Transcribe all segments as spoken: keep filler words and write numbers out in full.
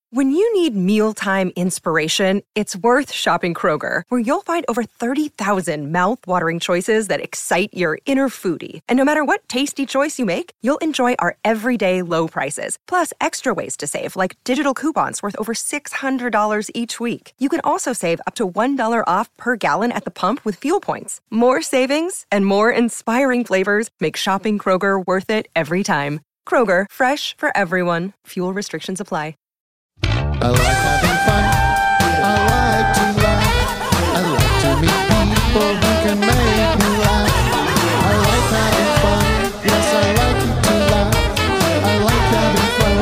When you need mealtime inspiration, it's worth shopping Kroger, where you'll find over thirty thousand mouth-watering choices that excite your inner foodie. And no matter what tasty choice you make, you'll enjoy our everyday low prices, plus extra ways to save, like digital coupons worth over six hundred dollars each week. You can also save up to one dollar off per gallon at the pump with fuel points. More savings and more inspiring flavors make shopping Kroger worth it every time. Kroger, fresh for everyone. Fuel restrictions apply. I like having fun. I like to laugh. I like to meet people who can make me laugh. I like having fun. Yes, I like it to laugh. I like having fun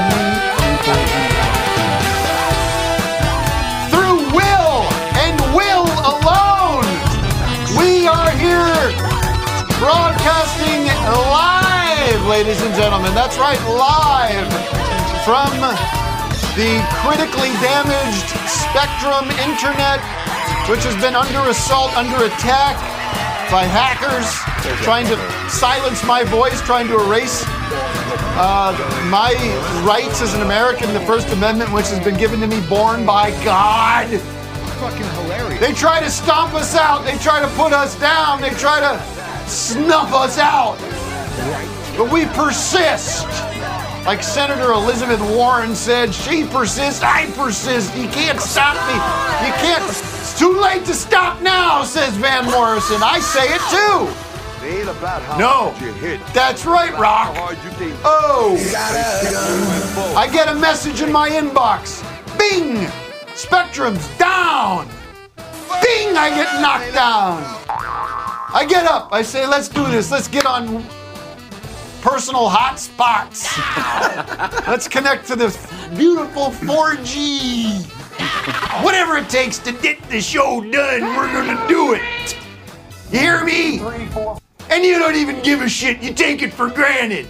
and meet people. Through will and will alone, we are here broadcasting live, ladies and gentlemen. That's right, live from the critically damaged Spectrum Internet, which has been under assault, under attack by hackers trying to silence my voice, trying to erase uh, my rights as an American, the First Amendment, which has been given to me, born by God. Fucking hilarious. They try to stomp us out. They try to put us down. They try to snuff us out. But we persist. Like Senator Elizabeth Warren said, she persists, I persist. You can't stop me. You can't. It's too late to stop now, says Van Morrison. I say it too. It ain't about how No, hard you hit. that's right, Rock. How hard you think. Oh, I get a message in my inbox. Bing! Spectrum's down. Bing! I get knocked down. I get up. I say, let's do this. Let's get on personal hotspots. Let's connect to this beautiful four G. Whatever it takes to get the show done, we're gonna do it. You hear me? And you don't even give a shit. You take it for granted.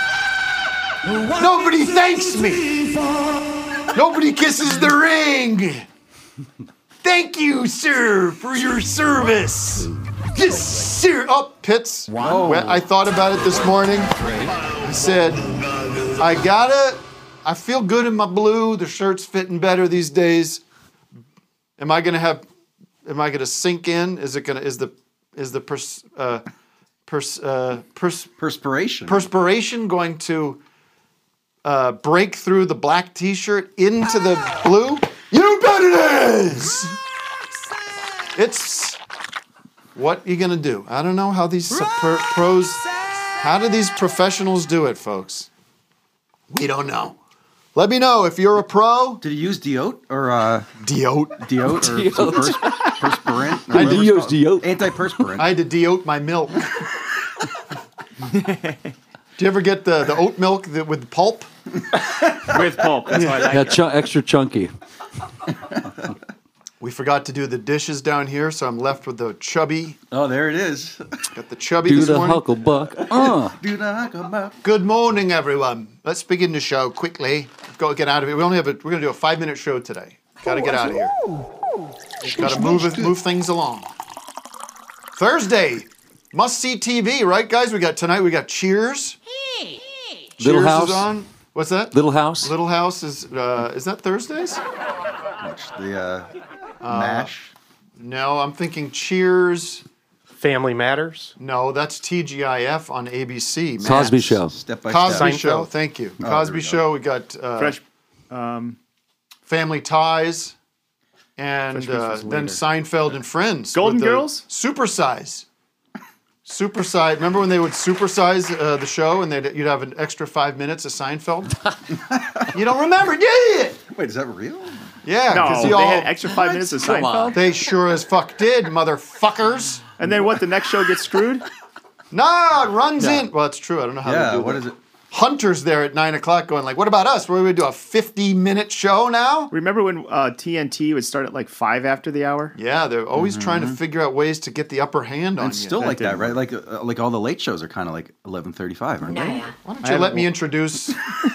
Nobody thanks me. Nobody kisses the ring. Thank you, sir, for your service. Yes, sir. Oh, Pitts. Wow. I thought about it this morning. I said, I gotta, I feel good in my blue. The shirt's fitting better these days. Am I gonna have, am I gonna sink in? Is it gonna, is the, is the pers, uh, pers, uh, pers, Perspiration. perspiration going to uh, break through the black t-shirt into the blue? You bet it is! It's, what are you going to do? I don't know how these pro- pros, how do these professionals do it, folks? We don't know. Let me know if you're a pro. Did you use deote or uh, Deote. deote or some pers- perspirant? I do use deote. Antiperspirant. I had to deote my milk. Do you ever get the, the oat milk that, with pulp? With pulp. That's why I like Yeah, it. ch- extra chunky. We forgot to do the dishes down here, so I'm left with the chubby. Oh, there it is. Got the chubby Do this the morning. hucklebuck. Uh. Do not come out. Good morning, everyone. Let's begin the show quickly. Go get out of here. We only have a. We're gonna do a five-minute show today. Got to get out of here. Got to move it, move things along. Thursday, must-see T V, right, guys? We got tonight. We got Cheers. Little Cheers House. is on. What's that? Little House. Little House is. Uh, is that Thursdays? The uh, mash. No, I'm thinking Cheers. Family Matters. No, that's T G I F on A B C. man. Cosby Show. Step by Cosby step. Seinfeld. Show. Thank you. there Cosby we go. Show. We got uh, Fresh. Um, Family Ties, and Fresh Prince uh, was then later. Seinfeld and Friends. Golden with the Girls? Supersize. Supersize. Remember when they would supersize uh, the show and they'd, you'd have an extra five minutes of Seinfeld? You don't remember, do you? Wait, is that real? Yeah, no, because they all had extra five minutes of Come on. Seinfeld. they sure as fuck did, motherfuckers. And then what? The next show gets screwed. No, it runs in. Well, it's true. I don't know how Yeah, they do what that. is it? Hunter's there at nine o'clock going like, what about us? We're going to do a fifty-minute show now? Remember when uh, T N T would start at like five after the hour? Yeah, they're always trying to figure out ways to get the upper hand on And it's you. still like that, didn't right? Like uh, like all the late shows are kind of like eleven thirty-five, aren't they? Why don't you let me introduce...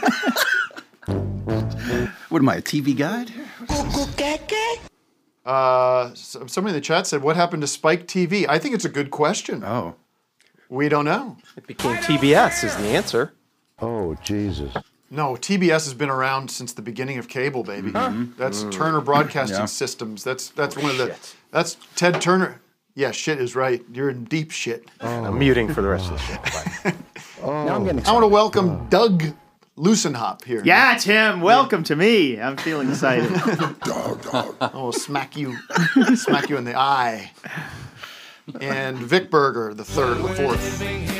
What am I, a T V guide? Uh, so- somebody in the chat said, what happened to Spike T V? I think it's a good question. Oh. We don't know. It became T B S is the answer. Oh, Jesus. No, T B S has been around since the beginning of cable, baby. Mm-hmm. That's mm. Turner Broadcasting yeah. Systems. That's that's one of the. Shit. That's Ted Turner. Yeah, shit is right. You're in deep shit. Oh. I'm muting for the rest of the show. oh. Now I'm getting. I want to welcome oh. Doug Loosenhop here. Yeah, Tim. Welcome yeah. to me. I'm feeling excited. I will smack you, smack you in the eye. And Vic Berger, the third, the fourth.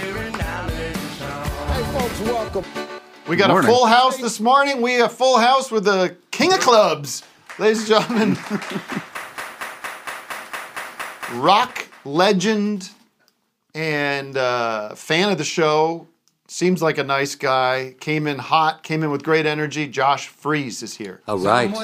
Hey, folks, welcome. We got a full house this morning. We have a full house with the king of clubs, ladies and gentlemen. Rock legend and uh, fan of the show. Seems like a nice guy. Came in hot. Came in with great energy. Josh Freese is here. All right.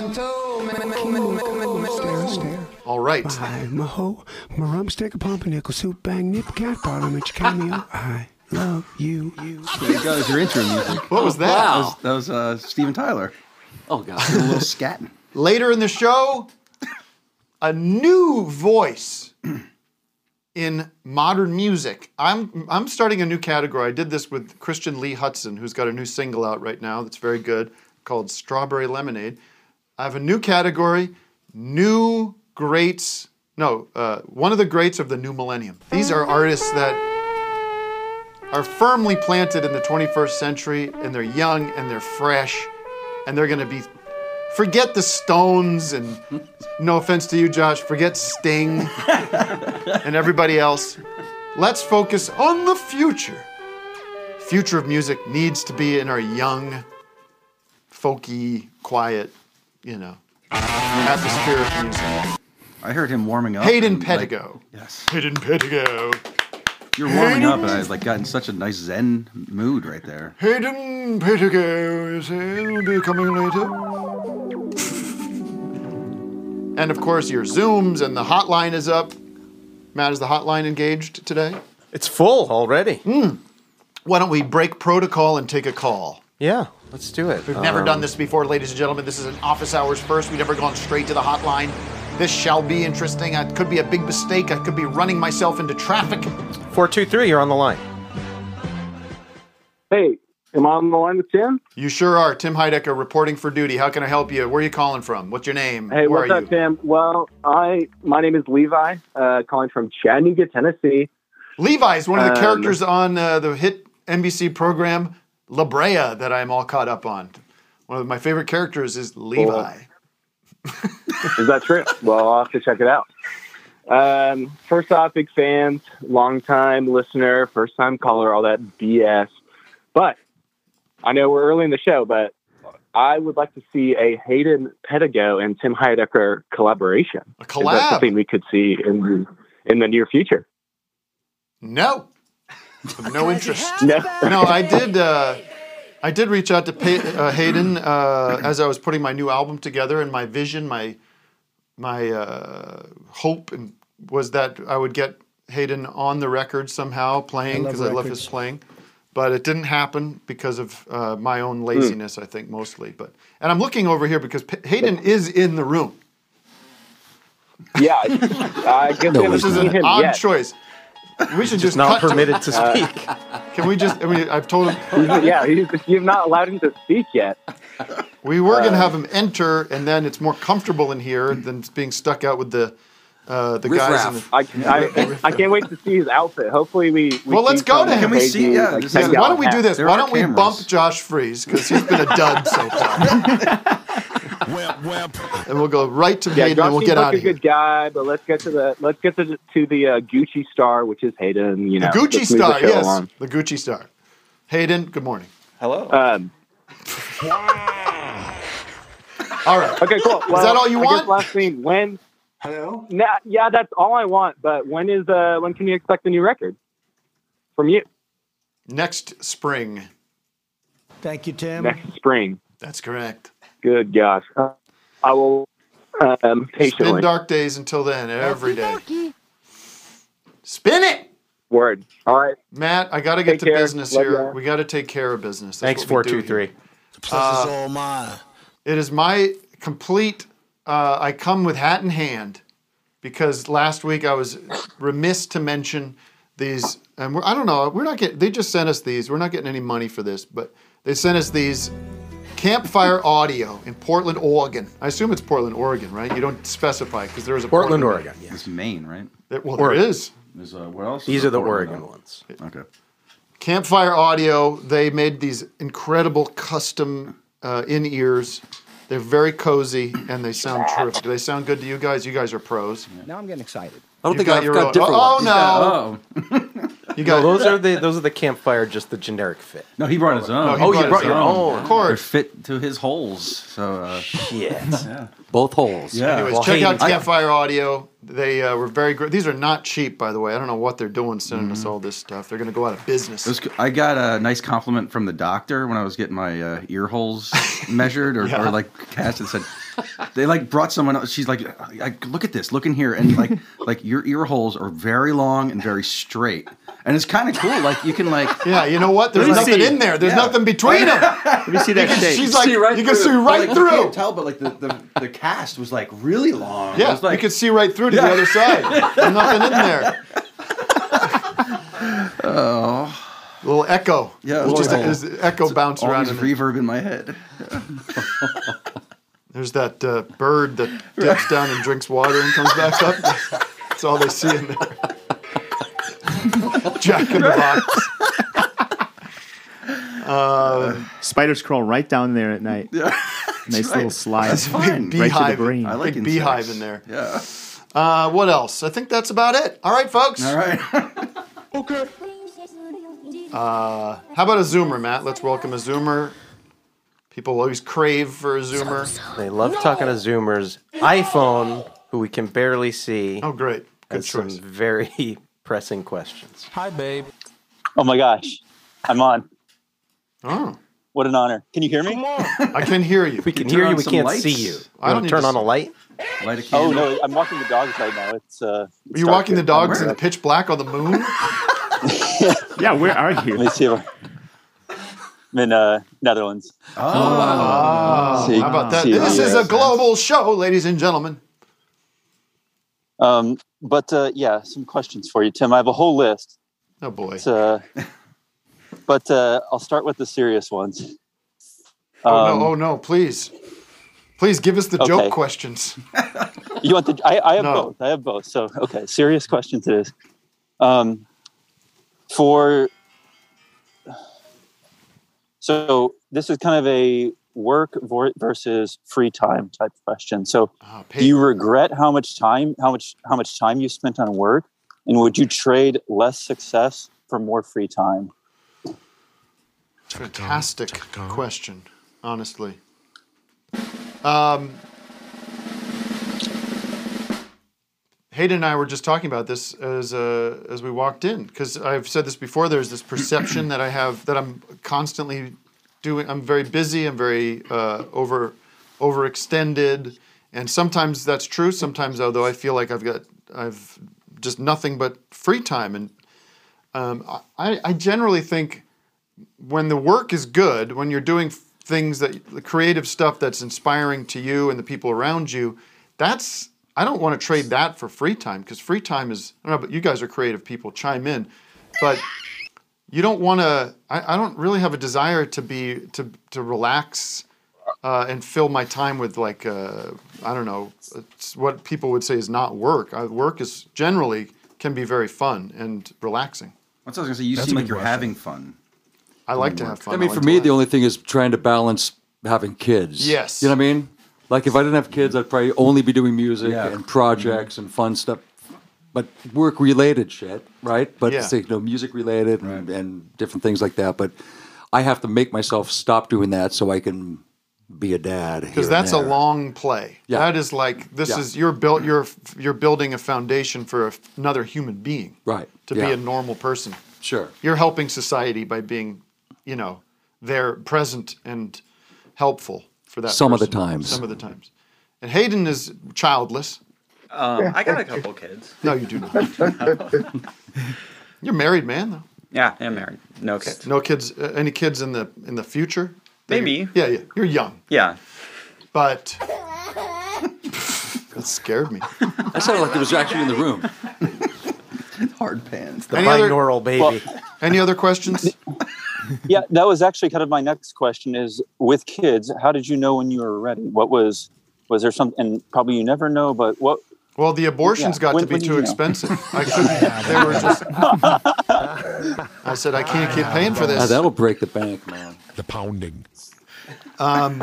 All right. I'm a hoe, my rumstick, a pumpernickel, soup, bang, nip, cat bottom, and cameo. I love you. you. There you go. There's your intro music. What was that? Wow. That was, that was uh, Steven Tyler. Oh, God. A little scatting. Later in the show, a new voice in modern music. I'm I'm starting a new category. I did this with Christian Lee Hudson, who's got a new single out right now that's very good called Strawberry Lemonade. I have a new category, new greats. No, uh, one of the greats of the new millennium. These are artists that are firmly planted in the twenty-first century, and they're young and they're fresh, and they're going to be. Forget the Stones, and no offense to you, Josh, forget Sting and everybody else. Let's focus on the future. Future of music needs to be in our young, folky, quiet, you know, atmospheric music. I heard him warming up. Hayden Pettigo. Like, yes. Hayden Pettigo. You're warming up, and I like got in such a nice zen mood right there. Hayden Pettigo is here. Will be coming later. And of course, your Zooms and the hotline is up. Matt, is the hotline engaged today? It's full already. Mm. Why don't we break protocol and take a call? Yeah, let's do it. We've um, never done this before, ladies and gentlemen. This is an office hours first. We've never gone straight to the hotline. This shall be interesting. It could be a big mistake. I could be running myself into traffic. four two three, you're on the line. Hey, am I on the line with Tim? You sure are. Tim Heidecker reporting for duty. How can I help you? Where are you calling from? What's your name? Hey, Where what's are up, you? Tim? Well, I my name is Levi, uh, calling from Chattanooga, Tennessee. Levi is one of the um, characters on uh, the hit N B C program La Brea that I'm all caught up on. One of my favorite characters is Levi. Cool. Is that true? Well, I'll have to check it out. Um, first off, big fans, long-time listener, first-time caller, all that B S. But I know we're early in the show, but I would like to see a Hayden Pettigo and Tim Heidecker collaboration. A collab? Is that something we could see in the, in the near future? No. No interest. No. No, I did... Uh, I did reach out to Pay, uh, Hayden uh, as I was putting my new album together, and my vision, my my uh, hope, and was that I would get Hayden on the record somehow playing because I, I love his playing. But it didn't happen because of uh, my own laziness, mm. I think, mostly. But and I'm looking over here because P- Hayden is in the room. Yeah, I guess no, this is an him odd yet. choice. We should just, just not cut permitted to speak. Uh, Can we just? I mean, I've told him. Yeah, he's, you've not allowed him to speak yet. We were uh, going to have him enter, and then it's more comfortable in here than being stuck out with the uh, the guys. In the, I, I, I can't wait to see his outfit. Hopefully, we. we well, let's go to him. Can we see? Yeah. Like, yeah why don't we do this? There why don't we cameras. bump Josh Freese because he's been a dud so far. And we'll go right to yeah, Hayden, Josh and we'll seems get like out a of here. good guy, but let's get to the let's get to the, to the uh, Gucci star, which is Hayden. You know, the Gucci let's move star, the show yes, along. the Gucci star. Hayden, good morning. Hello. Um, all right. Okay, cool. Well, is that all you I want? Guess last thing, when? Hello. Nah, yeah, that's all I want. But when is uh when can you expect a new record from you? Next spring. Thank you, Tim. Next spring. That's correct. Good gosh. Uh, I will um, patiently. Spin dark days until then, every day. Spin it! Word. All right. Matt, I got to get Take to care. business Love here. ya. We got to take care of business. That's Thanks, what four we do two three. here. The pleasure's all mine. It is my complete, uh, I come with hat in hand because last week I was remiss to mention these, and we're, I don't know, we're not getting, they just sent us these. We're not getting any money for this, but they sent us these Campfire Audio in Portland, Oregon. I assume it's Portland, Oregon, right? You don't specify because there is a Portland, Portland Oregon. It's Maine, right? There, well, Oregon. there is. There's, uh, what else? These is are the Portland? Oregon ones. Okay. Campfire Audio, they made these incredible custom uh, in-ears. They're very cozy, and they sound terrific. Do they sound good to you guys? You guys are pros. Now I'm getting excited. I don't You think got I've your got own- different oh, ones. no. Oh. You No, got those are the those are the Campfire, just the generic fit. No, he brought his own. No, he Oh, brought you brought his your own. Of They're course. fit to his holes. So, uh, Shit. Both holes. yeah. Anyways, Well, check hey, out I- Campfire Audio. They uh, were very great. These are not cheap, by the way. I don't know what they're doing sending us all this stuff. They're going to go out of business. It was, I got a nice compliment from the doctor when I was getting my uh, ear holes measured or, Yeah. or like cast. And said they like brought someone else. She's like, like, look at this, look in here, and like like your ear holes are very long and very straight, and it's kind of cool. Like you can like Yeah, you know what? There's Let me nothing see. in there. There's Yeah. nothing between them. Let me see that shape. She's like, see right you can through. see right like, You through. can't tell, but like the, the, the cast was like really long. It Yeah, was like, you can see right through to the other side. There's nothing in there. oh Little echo. Yeah, It's just little- there's echo bounce all around. this in there. reverb in my head. There's that uh, bird that dips down and drinks water and comes back up. That's all they see in there. Jack in the Box. Uh, Spiders crawl right down there at night. Yeah. Nice little slide. That's fine. Right to the beehive. brain. I like Big beehive insects. in there. Yeah. Uh, what else? I think that's about it. All right, folks. All right. Uh, how about a Zoomer, Matt? Let's welcome a Zoomer. People always crave for a Zoomer. They love talking to Zoomers. iPhone, who we can barely see, Oh, great. Good has some choice. very pressing questions. Hi, babe. Oh my gosh, I'm on. Oh, What an honor. Can you hear me? I can hear you. We can turn hear you, on we some can't lights? see you. I You don't want need to turn to on a see- light? Light a Oh candle. no, I'm walking the dogs right now. It's uh. Are you walking the dogs in the pitch black on the moon? Yeah, where are Let you? me see. If I'm in uh, Netherlands. Oh, wow. Ah, See- how about that? see- This is yeah. a global show, ladies and gentlemen. Um, but uh, yeah, some questions for you, Tim. I have a whole list. Oh boy. But, uh, but uh, I'll start with the serious ones. Oh Um, no! Oh no! Please, please give us the Okay. joke questions. You want the? I, I have No. both. I have both. So okay, serious questions it is. Um, for so this is kind of a work vor- versus free time type question. So, Oh, do you regret how much time how much how much time you spent on work, and would you trade less success for more free time? Fantastic question, honestly. Um, Hayden and I were just talking about this as uh, as we walked in, because I've said this before. There's this perception that I have that I'm constantly doing. I'm very busy. I'm very uh, over overextended, and sometimes that's true. Sometimes, although I feel like I've got I've just nothing but free time, and um, I, I generally think when the work is good, when you're doing things that the creative stuff that's inspiring to you and the people around you, that's I don't want to trade that for free time, because free time is I don't know, but you guys are creative people, chime in, but you don't want to. I, I don't really have a desire to be to to relax uh, and fill my time with like uh, I don't know it's what people would say is not work. Uh, work is generally can be very fun and relaxing. That's what I was gonna say. You That's seem a like good you're question. having fun. I like to have fun. I mean, like for to me, laugh. the only thing is trying to balance having kids. Yes. You know what I mean? Like, if I didn't have kids, I'd probably only be doing music Yeah. and projects and fun stuff, but work-related shit, right? But Yeah. say, you know, music-related and, and different things like that. But I have to make myself stop doing that so I can be a dad. Because that's a long play. Yeah. That is like this Yeah. is you're built. You're you're building a foundation for a, another human being. Right. To Yeah. be a normal person. Sure. You're helping society by being, you know, there, present and helpful for that. Some of the person. times. Some of the times. And Hayden is childless. Um, I got a couple kids. No, you do not. You're married, man. Though. Yeah, I'm married. No kids. No kids. Uh, any kids in the in the future? Maybe. Yeah, yeah. You're young, Yeah. but that scared me. That sounded like it was actually in the room. Hard pans. The Any other- binaural baby. Any other questions? Yeah, that was actually kind of my next question is, with kids, how did you know when you were ready? What was, was there something, and probably you never know, but what? Well, the abortions Yeah, got when- to be when did too you know? expensive. I couldn't, they were just, I said, I can't keep paying for Ah, this. that'll break the bank, man. The pounding. Um,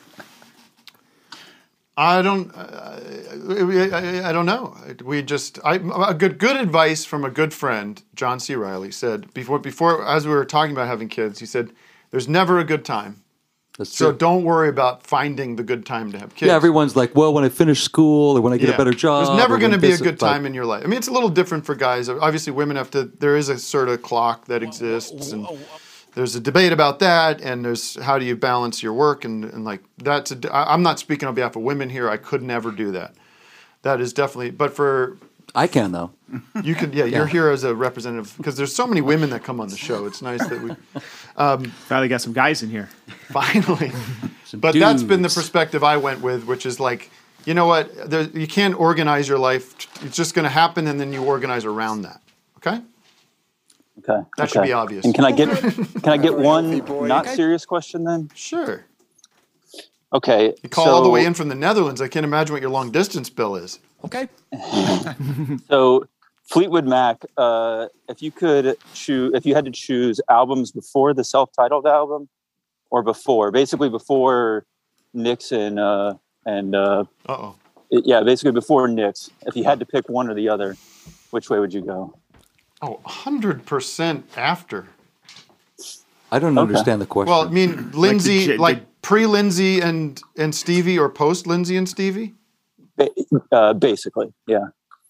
I don't. Uh, I, I don't know. We just. I a good good advice from a good friend, John C. Riley, said before before as we were talking about having kids. He said, "There's never a good time. That's so true. don't worry about finding the good time to have kids. Yeah, everyone's like, well, when I finish school or when I get Yeah. a better job. There's never or going to when be a this- good like- time in your life. I mean, it's a little different for guys. Obviously, women have to. There is a sort of clock that exists, and there's a debate about that. And there's how do you balance your work and, and like that's. A, I, I'm not speaking on behalf of women here. I could never do that. That is definitely. But for I can though. you could. Yeah, Yeah. you're here as a representative because there's so many women that come on the show. It's nice that we. Um, Finally got some guys in here. Finally. But that's been the dudes. perspective I went with, which is like, you know what? There, you can't organize your life. It's just going to happen, and then you organize around that. Okay? Okay. That should okay. be obvious. And can I get can I get one not serious question then? Sure. Okay. You call all the way in from the Netherlands. I can't imagine what your long distance bill is. Okay. So Fleetwood Mac, uh, if you could choose, if you had to choose albums before the self-titled album, or before, basically before Nyx and uh, and uh, Uh-oh. it- yeah, basically before Nyx. If you had to pick one or the other, which way would you go? Oh, one hundred percent after. I don't Okay. understand the question. Well, I mean, Lindsay, J- like, the- pre-Lindsay and, and Stevie or post-Lindsay and Stevie? Ba- uh, basically, yeah.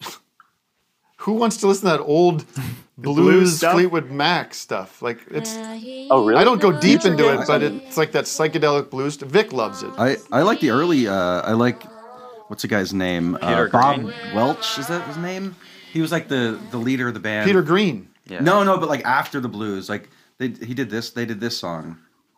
Who wants to listen to that old blues blues stuff? Fleetwood Mac stuff? Like, it's... Oh, really? I don't go deep Future into it, Mac? but it's like that psychedelic blues. Vic loves it. I, I like the early. Uh, I like what's the guy's name? Peter uh, Bob Green? Welch. Is that his name? He was like the the leader of the band. Peter Green. Yeah. No, no, but like after the blues, like they he did this. They did this song.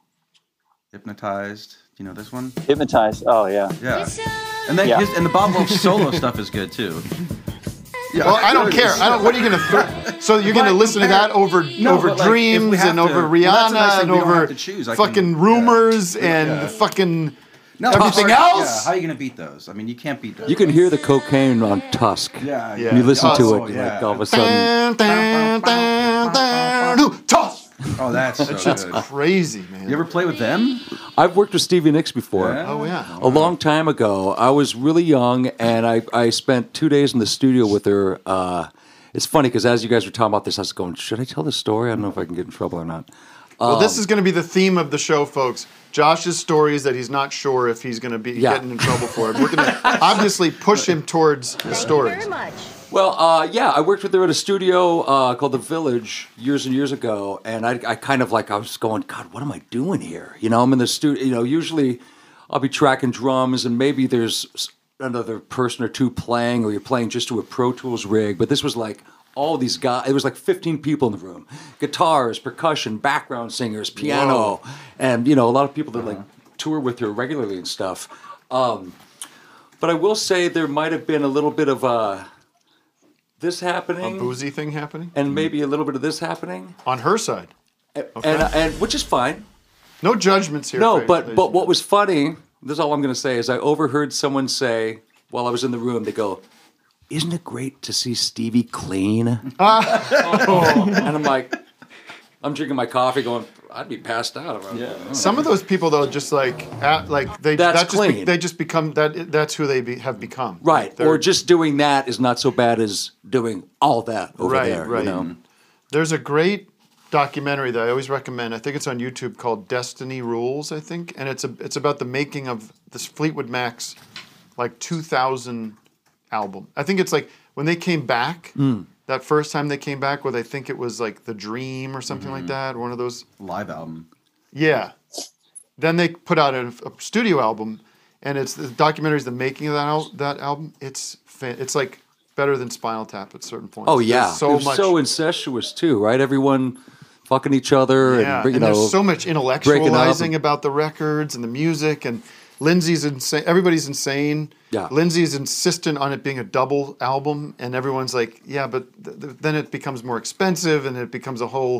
Hypnotized. Do you know this one? Hypnotized. Oh, yeah. Yeah. And then Yeah. his, and the Bob Welch solo stuff is good too. Well, I don't care. I don't. What are you going to throw? So you're going to But listen to compare- that over No, over but, like, if we Dreams have and to- over well, that's Rihanna a nice thing, and we don't over have to choose. I can- fucking yeah. rumors and Yeah. fucking No, everything yeah, else. how are you going to beat those? I mean, you can't beat those. you can hear the cocaine on Tusk. Yeah, Yeah. When you listen to Oh, it, yeah. like all of a sudden. Dun, dun, dun, dun, dun. Toss. Oh, that's so That shit's good. crazy, man. You ever play with them? I've worked with Stevie Nicks before. Yeah? Oh yeah. A long time ago. I was really young, and I, I spent two days in the studio with her. Uh, it's funny because as you guys were talking about this, I was going, should I tell this story? I don't know if I can get in trouble or not. Well, this Um, is going to be the theme of the show, folks. Josh's story is that he's not sure if he's going to be Yeah. getting in trouble for it. We're going to obviously push him towards the stories. Well, uh, yeah, I worked with her at a studio uh, called The Village years and years ago, and I, I kind of like I was going, God, what am I doing here? You know, I'm in the studio. You know, usually I'll be tracking drums, and maybe there's s- another person or two playing, or you're playing just to a Pro Tools rig. But this was like all these guys. It was like fifteen people in the room: guitars, percussion, background singers, piano, and you know, a lot of people that like tour with her regularly and stuff. Um, but I will say there might have been a little bit of uh, this A happening, boozy thing happening and maybe a little bit of this happening, on her side. and, Okay. and and which is fine. No judgments here. No, ladies but and but what was funny? This is all I'm going to say is I overheard someone say while I was in the room. They go, "Isn't it great to see Stevie clean?" And I'm like, I'm drinking my coffee, going, I'd be passed out. If I, yeah. Some of those people, though, just like at, like they That's that just be, clean. they just become that. That's who they be, have become. Right, They're- or just doing that is not so bad as doing all that over right, there. right. You know? There's a great documentary that I always recommend. I think it's on YouTube called Destiny Rules. I think, and it's a it's about the making of this Fleetwood Mac's like two thousand album. I think it's like when they came back. Mm. That first time they came back with, I think it was like The Dream or something Mm-hmm. like that. One of those. Live album. Yeah. Then they put out a, a studio album, and it's the documentary is the making of that al- that album. It's fa- it's like better than Spinal Tap at certain points. Oh yeah, There's so it was much. so incestuous too, right? Everyone fucking each other, yeah, and you and know, there's so much breaking up intellectualizing and- about the records and the music, and Lindsay's insane. Everybody's insane. Yeah. Lindsay's insistent on it being a double album, and everyone's like, yeah, but th- th- then it becomes more expensive, and it becomes a whole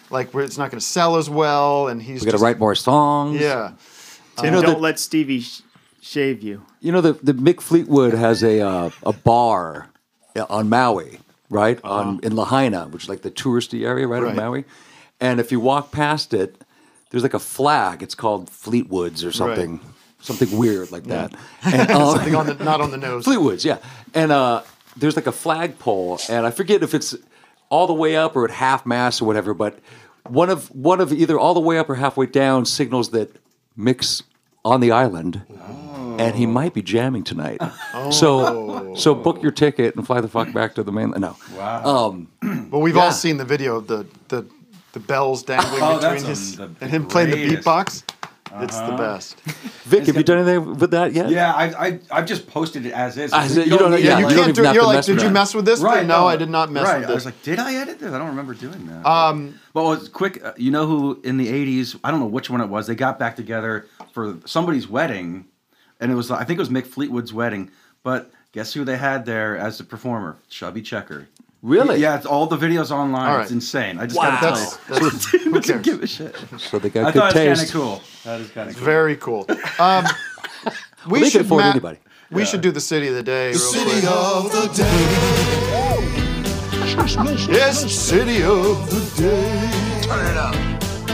like where it's not going to sell as well, and he's We got to just- write more songs. Yeah. Tim, You know, don't the- let Stevie sh- shave you. You know, the, the Mick Fleetwood has a uh, a bar on Maui, right? On in Lahaina, which is like the touristy area, right, Right. on Maui. And if you walk past it, there's like a flag. It's called Fleetwoods or something, something weird like that. And, um, Something on the not on the nose. Fleetwoods, yeah. And uh, there's like a flagpole, and I forget if it's all the way up or at half mast or whatever, but one of one of either all the way up or halfway down signals that Mick's on the island. And he might be jamming tonight. Oh. So so book your ticket and fly the fuck back to the mainland. No. Wow. Um, Well, we've yeah. all seen the video of the the, the bells dangling Oh, between that's his on the and him playing the greatest. beatbox. It's the Uh-huh. best. Vic, have you done anything with that yet? Yeah, I, I I've just posted it as is. As it- you don't- need yeah, to, you like- can't do. have You're to like, mess did with you that. mess with this? Right, No, no. I did not mess right. with I this. was like, did I edit this? I don't remember doing that. Um, Well, it's quick. Uh, you know who in the eighties? I don't know which one it was. They got back together for somebody's wedding, and it was I think it was Mick Fleetwood's wedding. But guess who they had there as the performer? Chubby Checker. Really? Yeah, it's all the videos online. All It's right. insane. I just Wow. got to tell That's, you. that's, who Doesn't cares? give a shit. So they I got good thought it was kind taste. of cool. That is kind of cool. Very cool. Um, we Well, they should can afford ma- anybody. We should do the city of the day. The real city quick. of the day. Yes, city of the day. Turn it up.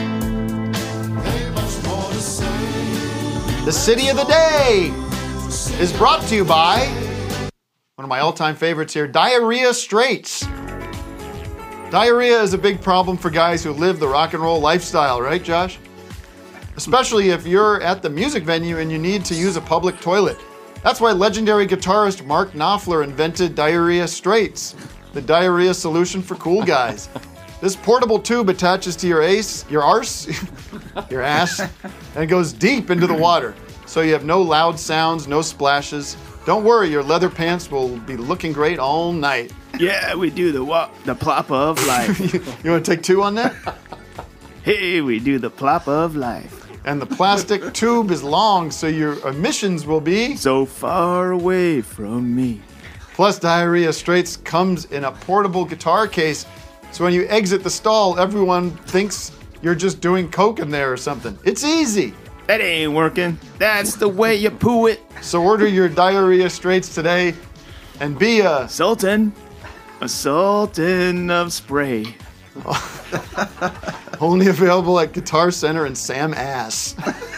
The city of the day is brought to you by one of my all-time favorites here, Diarrhea Straits. Diarrhea is a big problem for guys who live the rock and roll lifestyle, right, Josh? Especially if you're at the music venue and you need to use a public toilet. That's why legendary guitarist Mark Knopfler invented Diarrhea Straits, the diarrhea solution for cool guys. This portable tube attaches to your ace, your arse, your ass, and goes deep into the water. So you have no loud sounds, no splashes. Don't worry, your leather pants will be looking great all night. Yeah, we do the wa- the plop of life. You want to take two on that? Hey, we do the plop of life. And the plastic tube is long, so your emissions will be so far away from me. Plus, Diarrhea Straits comes in a portable guitar case, so when you exit the stall, everyone thinks you're just doing coke in there or something. It's easy. That ain't working. That's the way you poo it. So order your Diarrhea Straits today and be a Sultan. A sultan of spray. only available at Guitar Center and Sam Ass.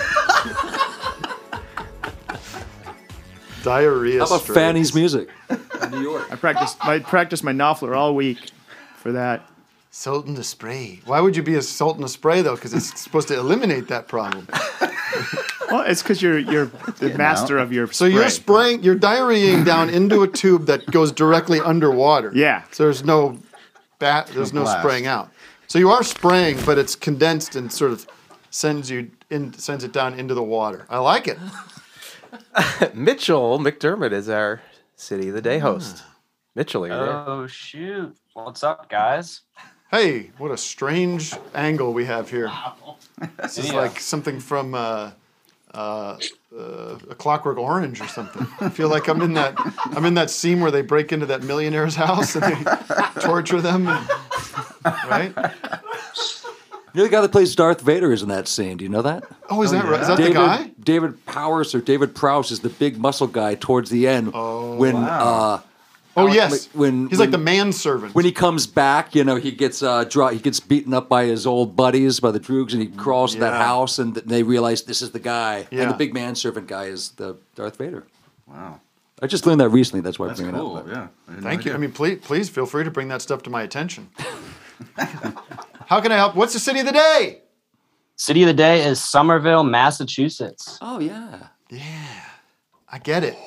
Diarrhea How about Straits. Fanny's Music in New York? I practiced I practiced my Knopfler all week for that. Sultan of Spray. Why would you be a Sultan of Spray though? Because it's supposed to eliminate that problem. Well, it's because you're you're the master of your So spray. you're spraying, you're diarrheaing down into a tube that goes directly underwater. Yeah. So there's no bat, there's no, blast. spraying out. So you are spraying, but it's condensed and sort of sends you in, sends it down into the water. I like it. Mitchell McDermott is our City of the Day host. Mitchell, are you there? Oh shoot! What's up, guys? Hey, what a strange angle we have here. This is Yeah. like something from uh, uh, uh, A Clockwork Orange or something. I feel like I'm in that I'm in that scene where they break into that millionaire's house and they torture them. And, right? You know the guy that plays Darth Vader is in that scene. Do you know that? Oh, is that right? Is that David, the guy? David Powers or David Prowse is the big muscle guy towards the end. Oh, when wow. uh, Oh Alec- yes. when He's when, like the manservant. when he comes back, you know, he gets uh, draw, he gets beaten up by his old buddies, by the Droogs, and he crawls to that Yeah. house, and th- they realize this is the guy. Yeah. And the big manservant guy is the Darth Vader. Wow. I just learned that recently. That's why That's I'm bringing cool. it up. but- Yeah. I had no Thank you. idea. I mean, please, please feel free to bring that stuff to my attention. How can I help? What's the city of the day? City of the day is Somerville, Massachusetts. Oh yeah. Yeah, I get it.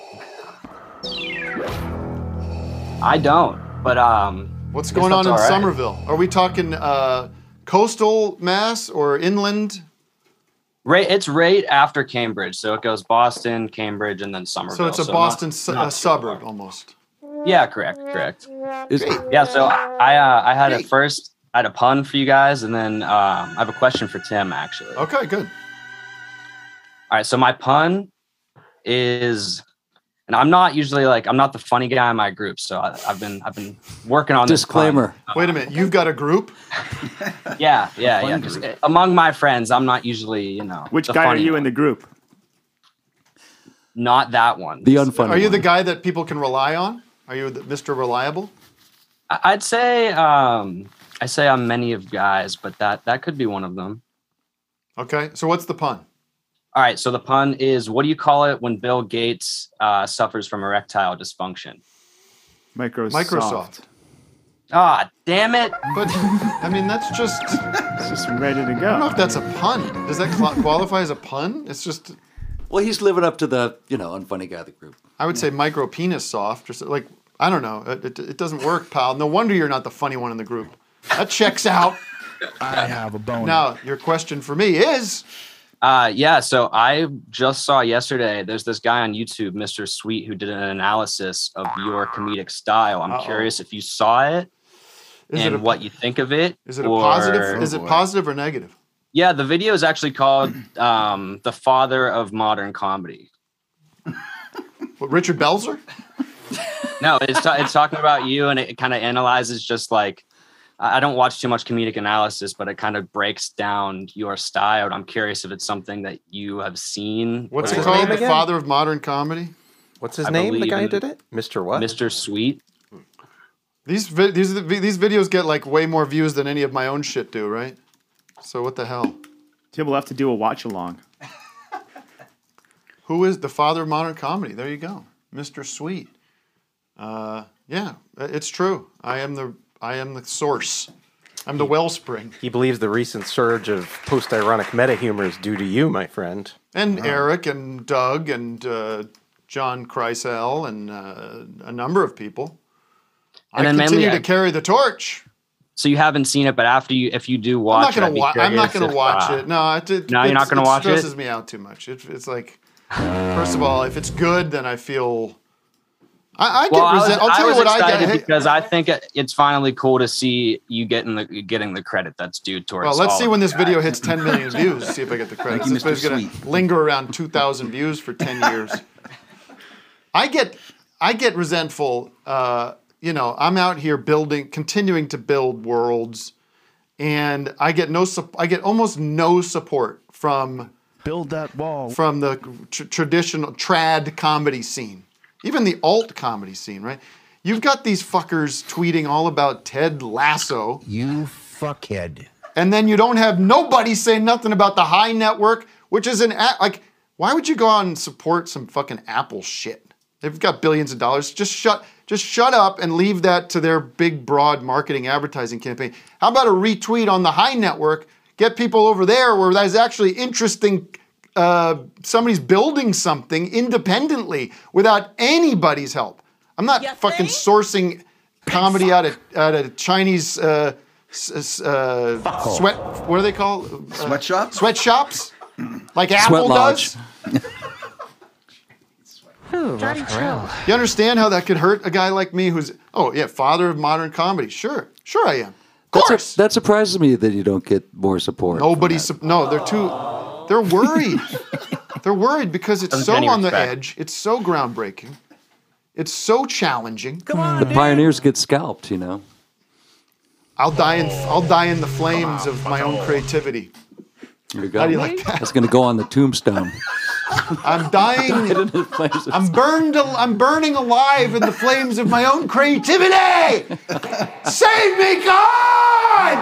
I don't, but um, What's I guess going on that's in all right. Somerville? Are we talking uh, coastal Mass or inland? Right, it's right after Cambridge, so it goes Boston, Cambridge, and then Somerville. So it's a not- Boston su- not uh, too suburb far. almost. Yeah, correct, correct. Is- Yeah, so I uh, I had Great. a first, I had a pun for you guys, and then um, I have a question for Tim actually. Okay, good. All right, so my pun is And I'm not usually like I'm not the funny guy in my group, so I, I've been I've been working on Disclaimer. this. Disclaimer. Wait a minute, you've got a group? Yeah, yeah, yeah. 'Cause among my friends, I'm not usually, you know. Which the guy are funny you one. in the group? Not that one. The unfunny Are you one. the guy that people can rely on? Are you the, Mister Reliable? I- I'd say um, I say I'm many of guys, but that that could be one of them. Okay, so what's the pun? All right, so the pun is, what do you call it when Bill Gates uh, suffers from erectile dysfunction? Microsoft. Microsoft. Ah, damn it! But I mean, that's just It's just ready to I don't go. know if that's a pun. Does that qual- qualify as a pun? It's just Well, he's living up to the, you know, unfunny guy of the group. I would say micro penis soft or so, like I don't know. It, it, it doesn't work, pal. No wonder you're not the funny one in the group. That checks out. I have a bone. Now, your question for me is Uh, yeah, so I just saw yesterday, there's this guy on YouTube, Mister Sweet, who did an analysis of your comedic style. I'm Uh-oh. curious if you saw it Is it and a- what you think of it. is it a or- positive? Is it positive or negative? Yeah, the video is actually called um, The Father of Modern Comedy. What, Richard Belzer? No, it's ta- it's talking about you, and it kind of analyzes just like, I I don't watch too much comedic analysis, but it kind of breaks down your style. I'm curious if it's something that you have seen. What's or- it called? The father of modern comedy? What's his I name? The believe guy who in- did it? Mister what? Mister Sweet. These vi- these are the vi- these videos get like way more views than any of my own shit do, right? So what the hell? Tim will have to do a watch along. Who is the father of modern comedy? There you go, Mister Sweet. Uh, yeah, it's true. I am the I am the source. I'm the wellspring. He believes the recent surge of post-ironic meta-humor is due to you, my friend. And Eric and Doug and uh, John Kreisel and uh, a number of people. And I then mainly continue I- to carry the torch. So you haven't seen it, but after you, if you do I'm watch not gonna it, I'd be wa- I'm not curious going to if, watch uh, it. No, it, it, No, you're not it's- gonna watch it? It stresses me out too much. It, it's like, first of all, if it's good, then I feel. I, I Well, get I was, resent. I'll I tell was you what I excited get. Hey, because I think it- it's finally cool to see you getting the getting the credit that's due towards. well, let's all see of when you this video guys. hits ten million views. See if I get the credit. Thank you, This video's Mister going to Sweet. linger around two thousand views for ten years. I get, I get resentful. Uh, you know, I'm out here building, continuing to build worlds, and I get no, sup- I get almost no support from Build that wall. from the tr- traditional trad comedy scene, even the alt comedy scene, right? You've got these fuckers tweeting all about Ted Lasso. You fuckhead. And then you don't have nobody saying nothing about the High Network, which is an a- like, why would you go out and support some fucking Apple shit? They've got billions of dollars. Just shut, just shut up and leave that to their big, broad marketing advertising campaign. How about a retweet on the High Network? Get people over there where there's actually interesting. Uh, somebody's building something independently without anybody's help. I'm not fucking sourcing comedy out of out of Chinese uh, s- s- uh, sweat. What are they called? Uh, Sweatshops? Sweatshops, like Sweat Apple lodge. does. You understand how that could hurt a guy like me who's, oh yeah, father of modern comedy. Sure, sure I am. Of That's course. a, that surprises me that you don't get more support. Nobody's, sup- no, they're too, they're worried. They're worried because it's Doesn't so get any on the respect. edge. It's so groundbreaking. It's so challenging. The pioneers get scalped, you know. I'll die in, I'll die in the flames of my own creativity. Here you go. How do you like that? That's going to go on the tombstone. I'm dying. I'm burned. al- I'm burning alive in the flames of my own creativity. Save me, God!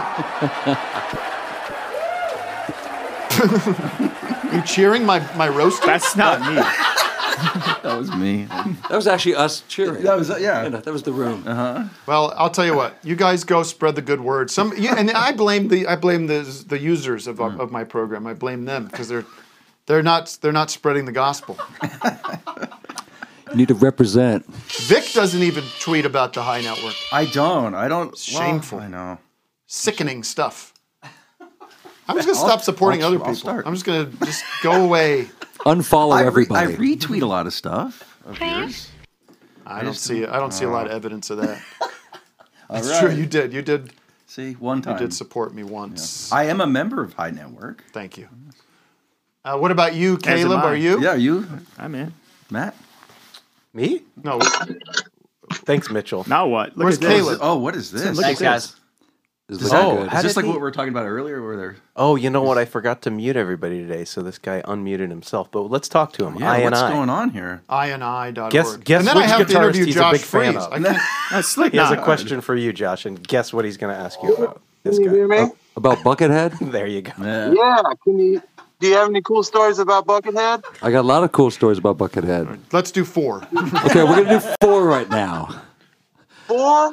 You cheering my my roasting? That's not me. That was me. That was actually us cheering. That was yeah. You know, that was the room. Uh-huh. Well, I'll tell you what. You guys go spread the good word. Some you, and I blame the I blame the the users of of my program. I blame them because they're they're not they're not spreading the gospel. You need to represent. Vic doesn't even tweet about the High Network. I don't. I don't. Shameful. Well, I know. Sickening stuff. I'm just gonna I'll- stop supporting I'll- other I'll people. start. I'm just gonna just go away. Unfollow I, re- everybody. I retweet a lot of stuff of yours. I don't see I don't see a lot of evidence of that. That's right. true. You did. You did. See, one time. You did support me once. I am a member of High Network. Thank you. Uh, what about you, As am Caleb? I. Are you? Yeah, you, I'm in. Matt? Me? No. Thanks, Mitchell. Now what? Look Where's at this. Caleb? Oh, what is this? Look at Thanks, this. guys. This Oh, is looking good. how Is this did like he- what we were talking about earlier? Where they're Oh, you know what? I forgot to mute everybody today, so this guy unmuted himself. But let's talk to him. yeah, I and what's I. going on here? I N I dot org. Guess- guess and then I which have to guitarist interview he's a Josh big fan Freese. of. I can't, That's slick. He has a Nah. question for you, Josh, and guess what he's going to ask you about. This Can you guy. hear me? About Buckethead? There you go. Yeah. Yeah. Can you? Do you have any cool stories about Buckethead? I got a lot of cool stories about Buckethead. let's do four. Okay, we're gonna do four right now. Four?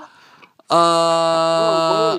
Uh,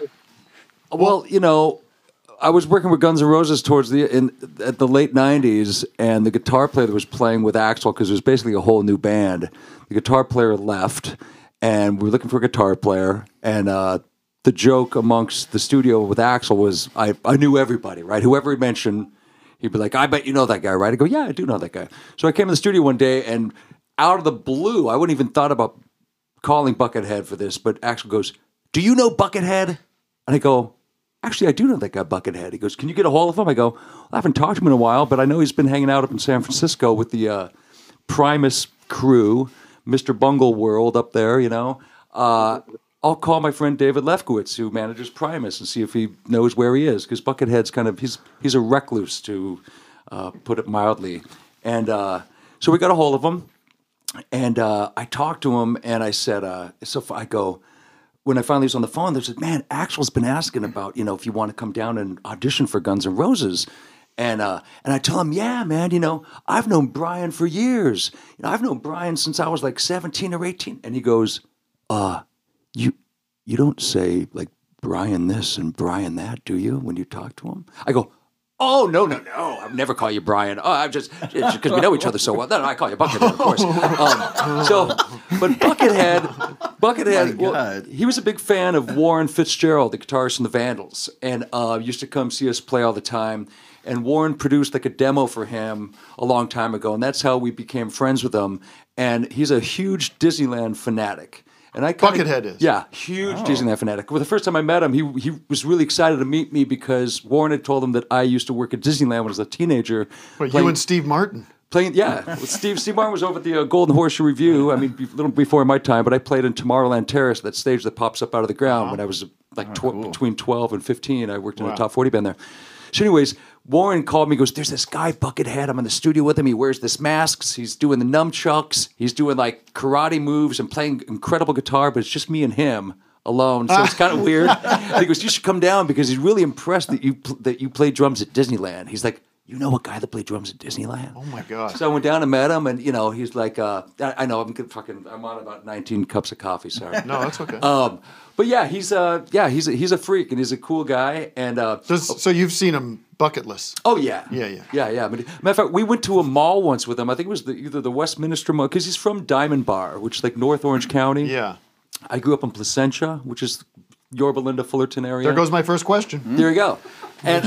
well, you know, I was working with Guns N' Roses towards the in at the late nineties, and the guitar player that was playing with Axl, because it was basically a whole new band. The guitar player left, and we were looking for a guitar player. And uh, the joke amongst the studio with Axl was, I I knew everybody, right? Whoever he mentioned, he'd be like, "I bet you know that guy, right?" I go, "Yeah, I do know that guy." So I came in the studio one day, and out of the blue, I wouldn't even thought about calling Buckethead for this, but Axl goes, "Do you know Buckethead?" And I go, "Actually, I do know that guy, Buckethead." He goes, "Can you get a hold of him?" I go, "I haven't talked to him in a while, but I know he's been hanging out up in San Francisco with the uh, Primus crew, Mister Bungle World up there, you know. Uh, I'll call my friend David Lefkowitz, who manages Primus, and see if he knows where he is, because Buckethead's kind of, he's he's a recluse, to uh, put it mildly." And uh, so we got a hold of him, and uh, I talked to him, and I said, uh, so I go, when I finally was on the phone, they said, "Man, Axl's been asking about, you know, if you want to come down and audition for Guns N' Roses." And uh, and I tell him, "Yeah, man, you know, I've known Brian for years. You know, I've known Brian since I was like seventeen or eighteen." And he goes, uh, you you don't say like Brian this and Brian that, do you, when you talk to him? I go, "Oh, no, no, no. I've never call you Brian. Oh, I'm just, because we know each other so well. No, no, I call you Buckethead, of course." Um, so, but Buckethead, Buckethead, My well, God. he was a big fan of Warren Fitzgerald, the guitarist from the Vandals, and uh, used to come see us play all the time. And Warren produced like a demo for him a long time ago, and that's how we became friends with him. And he's a huge Disneyland fanatic. And I kinda, Buckethead is. Yeah, huge Oh. Disneyland fanatic. Well, the first time I met him, he he was really excited to meet me because Warren had told him that I used to work at Disneyland when I was a teenager. Wait, playing- you and Steve Martin. Playing, yeah. Well, Steve Steve Martin was over at the uh, Golden Horseshoe Review. I mean, be- a little before my time, but I played in Tomorrowland Terrace, that stage that pops up out of the ground when I was uh, like tw- between twelve and fifteen. I worked in Wow. a top forty band there. So, anyways, Warren called me. Goes, "There's this guy Buckethead. I'm in the studio with him. He wears this masks. He's doing the numchucks. He's doing like karate moves and playing incredible guitar. But it's just me and him alone. So it's kind of weird." And he goes, "You should come down because he's really impressed that you pl- that you play drums at Disneyland." He's like, "You know a guy that played drums at Disneyland?" Oh my God. So I went down and met him, and you know, he's like, uh, I, I know I'm gonna fucking, I'm on about nineteen cups of coffee. Sorry. No, that's okay. Um, but yeah, he's uh, yeah, he's a, he's a freak, and he's a cool guy, and uh, Does, so you've seen him bucketless. oh yeah, Yeah, yeah. yeah, yeah. But, matter of fact, we went to a mall once with him. I think it was the, either the Westminster Mall, because he's from Diamond Bar, which is like North Orange County. Yeah. I grew up in Placentia, which is Yorba Linda, Fullerton area. There goes my first question. There you go. And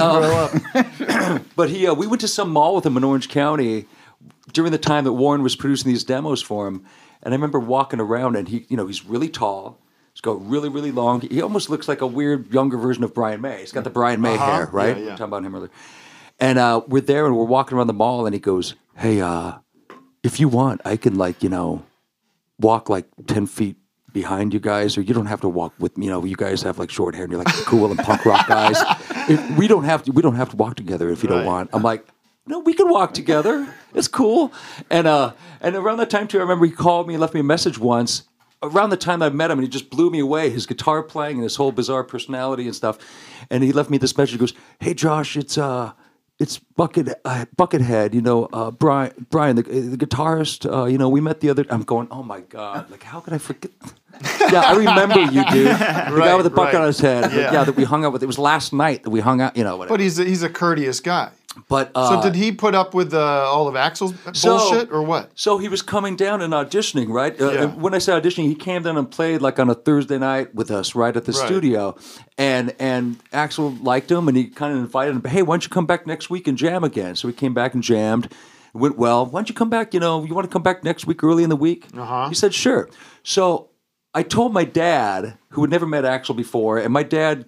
um, but he, uh, we went to some mall with him in Orange County during the time that Warren was producing these demos for him. And I remember walking around, and he, you know, he's really tall. He's got really, really long. He almost looks like a weird younger version of Brian May. He's got the Brian May Uh-huh. hair, right? Yeah, yeah. We were talking about him earlier. And uh, we're there, and we're walking around the mall, and he goes, "Hey, uh, if you want, I can like, you know, walk like ten feet behind you guys, or you don't have to walk with me. You know, you guys have like short hair and you're like cool and punk rock guys. If, we don't have to. We don't have to walk together if you Right. don't want." I'm like, "No, we can walk together. It's cool." And uh, and around that time too, I remember he called me and left me a message once. Around the time I met him, and he just blew me away. His guitar playing and his whole bizarre personality and stuff. And he left me this message. He goes, "Hey Josh, it's uh." It's Bucket uh, Buckethead, you know, uh, Brian, Brian, the, the guitarist. Uh, you know, we met the other. I'm going, oh my god, like how could I forget? Yeah, I remember you, dude. The guy Right, with the bucket right. on his head. Yeah. Yeah. that we hung out with. It was last night that we hung out. You know, whatever. But he's a, he's a courteous guy. But uh, so did he put up with uh, all of Axl's So- bullshit or what? So he was coming down and auditioning, right? Uh, Yeah. and when I say auditioning, he came down and played like on a Thursday night with us, right at the Right. studio. And and Axl liked him, and he kind of invited him. Hey, why don't you come back next week and jam again? So he came back and jammed. It went well. Why don't you come back? You know, you want to come back next week, early in the week? Uh-huh. He said, sure. So I told my dad, who had never met Axl before, and my dad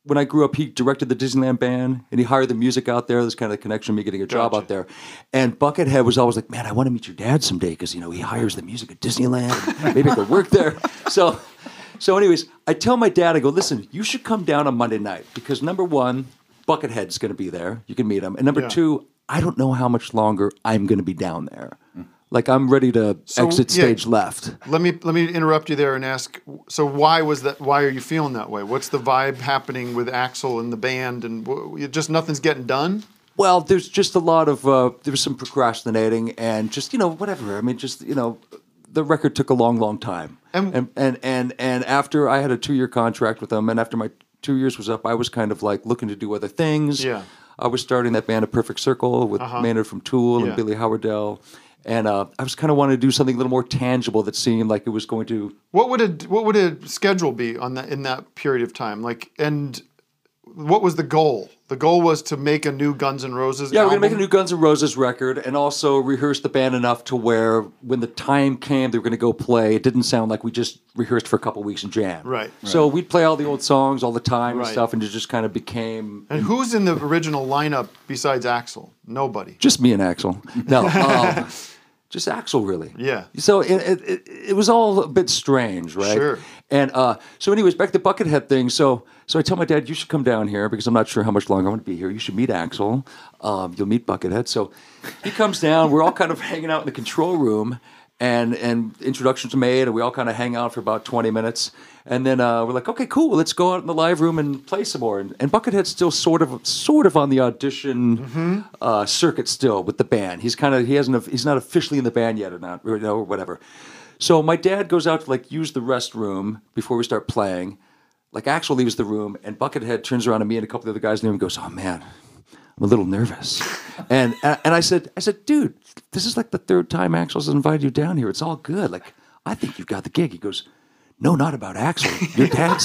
when I grew up, he directed the Disneyland band, and he hired the music out there. There's kind of the connection, me getting a job Gotcha. out there. And Buckethead was always like, man, I want to meet your dad someday because, you know, he hires the music at Disneyland. And maybe I could work there. So, so anyways, I tell my dad, I go, listen, you should come down on Monday night because, number one, Buckethead's going to be there. You can meet him. And number Yeah. two, I don't know how much longer I'm going to be down there. Like, I'm ready to So, exit yeah. stage left. Let me let me interrupt you there and ask. So why was that? Why are you feeling that way? What's the vibe happening with Axl and the band? And wh- just nothing's getting done. Well, there's just a lot of, uh, there was some procrastinating and just, you know, whatever. I mean, just, you know, the record took a long, long time. And and and and, and after I had a two-year contract with them, and after my two years was up, I was kind of like looking to do other things. Yeah. I was starting that band, A Perfect Circle, with Uh-huh. Maynard from Tool Yeah. and Billy Howardell. And uh, I was kind of wanting to do something a little more tangible that seemed like it was going to. What would a what would a schedule be on that in that period of time? Like, and what was the goal? The goal was to make a new Guns N' Roses. Yeah, we're album? going to make a new Guns N' Roses record and also rehearse the band enough to where when the time came they were going to go play, it didn't sound like we just rehearsed for a couple weeks and jammed. Right. So we'd play all the old songs all the time Right. and stuff, and it just kind of became And who's in the original lineup besides Axl? Nobody. just me and Axl. No, um, just Axl, really. Yeah. So it, it, it, it was all a bit strange, right? Sure. And uh, so, anyways, back to Buckethead thing. So, so I tell my dad, you should come down here because I'm not sure how much longer I'm going to be here. You should meet Axl. Um, you'll meet Buckethead. So he comes down. We're all kind of hanging out in the control room, and and introductions are made, and we all kind of hang out for about twenty minutes. And then uh, we're like, okay, cool. Let's go out in the live room and play some more. And, and Buckethead's still sort of sort of on the audition uh, circuit still with the band. He's kind of he hasn't he's not officially in the band yet or not or, you know, or whatever. So my dad goes out to like use the restroom before we start playing. Like Axl leaves the room, and Buckethead turns around to me and a couple of the other guys in the room and goes, "Oh man, I'm a little nervous." and and I said, I said, dude, this is like the third time Axl's invited you down here. It's all good. Like I think you've got the gig. He goes, "No, not about Axl. Your dad's